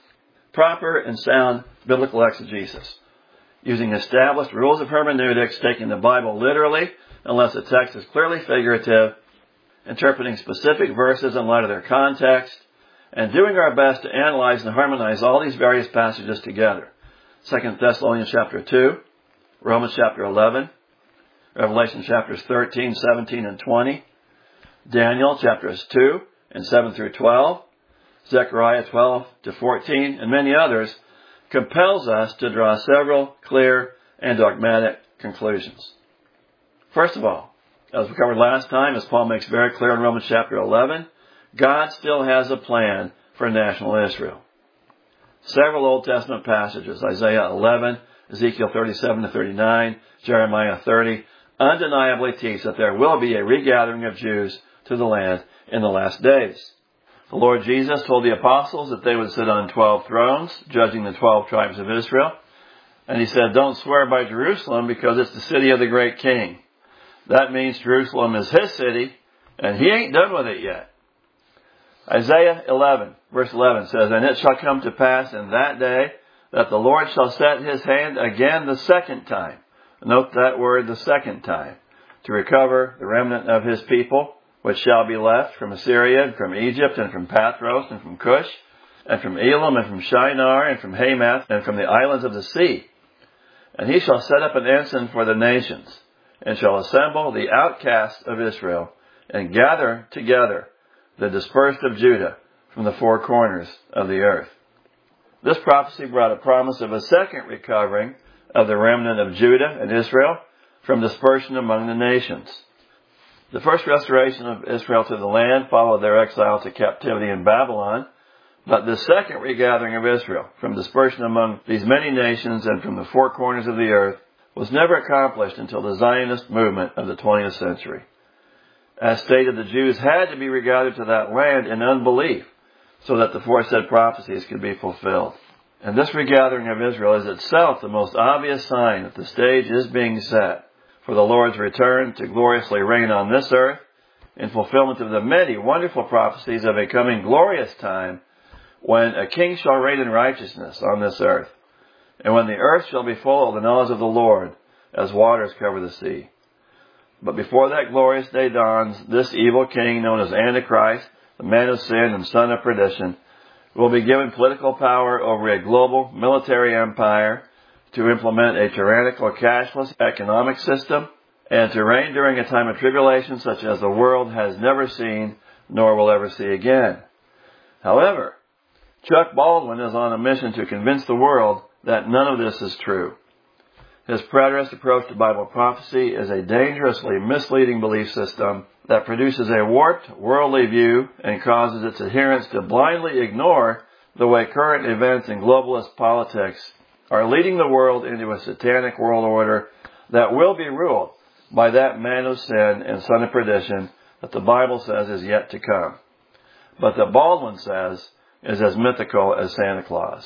Proper and sound biblical exegesis, using established rules of hermeneutics, taking the Bible literally unless the text is clearly figurative, interpreting specific verses in light of their context, and doing our best to analyze and harmonize all these various passages together. 2 Thessalonians chapter 2, Romans chapter 11, Revelation chapters 13, 17, and 20, Daniel chapters 2 and 7-12, Zechariah 12-14, and many others, compels us to draw several clear and dogmatic conclusions. First of all, as we covered last time, as Paul makes very clear in Romans chapter 11, God still has a plan for national Israel. Several Old Testament passages, Isaiah 11, Ezekiel 37-39, Jeremiah 30, undeniably teach that there will be a regathering of Jews to the land in the last days. The Lord Jesus told the apostles that they would sit on 12 thrones, judging the 12 tribes of Israel. And he said, "Don't swear by Jerusalem because it's the city of the great king." That means Jerusalem is his city, and he ain't done with it yet. Isaiah 11, verse 11 says, "And it shall come to pass in that day that the Lord shall set his hand again the second time." Note that word, the second time. "To recover the remnant of his people, which shall be left from Assyria, and from Egypt, and from Pathros, and from Cush, and from Elam, and from Shinar, and from Hamath, and from the islands of the sea. And he shall set up an ensign for the nations, and shall assemble the outcasts of Israel, and gather together the dispersed of Judah from the four corners of the earth." This prophecy brought a promise of a second recovering of the remnant of Judah and Israel from dispersion among the nations. The first restoration of Israel to the land followed their exile to captivity in Babylon, but the second regathering of Israel from dispersion among these many nations and from the four corners of the earth was never accomplished until the Zionist movement of the 20th century. As stated, the Jews had to be regathered to that land in unbelief so that the aforesaid prophecies could be fulfilled. And this regathering of Israel is itself the most obvious sign that the stage is being set for the Lord's return to gloriously reign on this earth in fulfillment of the many wonderful prophecies of a coming glorious time when a king shall reign in righteousness on this earth, and when the earth shall be full of the knowledge of the Lord, as waters cover the sea. But before that glorious day dawns, this evil king, known as Antichrist, the man of sin and son of perdition, will be given political power over a global military empire to implement a tyrannical cashless economic system and to reign during a time of tribulation such as the world has never seen nor will ever see again. However, Chuck Baldwin is on a mission to convince the world that none of this is true. His preterist approach to Bible prophecy is a dangerously misleading belief system that produces a warped, worldly view and causes its adherents to blindly ignore the way current events in globalist politics are leading the world into a satanic world order that will be ruled by that man of sin and son of perdition that the Bible says is yet to come, but that Baldwin says is as mythical as Santa Claus.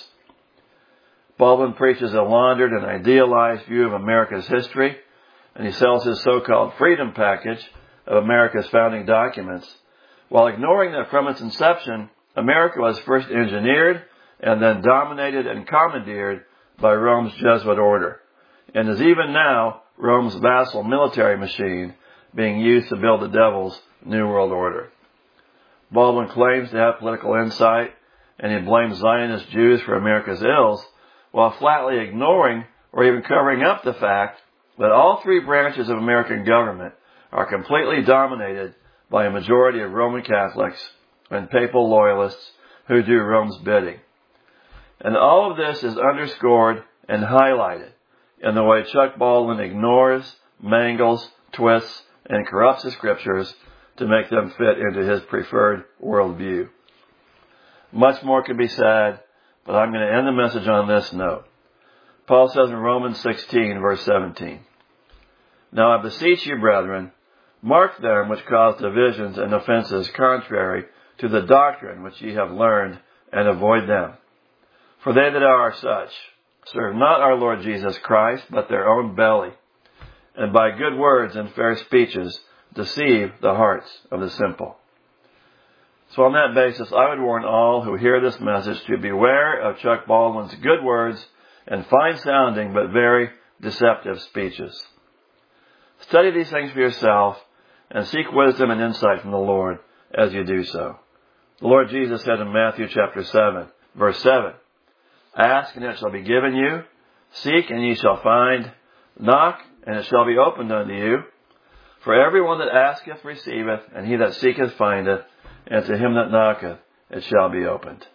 Baldwin preaches a laundered and idealized view of America's history, and he sells his so-called freedom package of America's founding documents, while ignoring that from its inception, America was first engineered and then dominated and commandeered by Rome's Jesuit order, and is even now Rome's vassal military machine being used to build the devil's New World Order. Baldwin claims to have political insight, and he blames Zionist Jews for America's ills, while flatly ignoring or even covering up the fact that all three branches of American government are completely dominated by a majority of Roman Catholics and papal loyalists who do Rome's bidding. And all of this is underscored and highlighted in the way Chuck Baldwin ignores, mangles, twists, and corrupts the scriptures to make them fit into his preferred worldview. Much more could be said, but I'm going to end the message on this note. Paul says in Romans 16, verse 17, "Now I beseech you, brethren, mark them which cause divisions and offenses contrary to the doctrine which ye have learned, and avoid them. For they that are such serve not our Lord Jesus Christ, but their own belly, and by good words and fair speeches deceive the hearts of the simple." So on that basis, I would warn all who hear this message to beware of Chuck Baldwin's good words and fine-sounding but very deceptive speeches. Study these things for yourself and seek wisdom and insight from the Lord as you do so. The Lord Jesus said in Matthew chapter 7, verse 7, "Ask and it shall be given you, seek and ye shall find, knock and it shall be opened unto you. For everyone that asketh receiveth, and he that seeketh findeth, and to him that knocketh it shall be opened."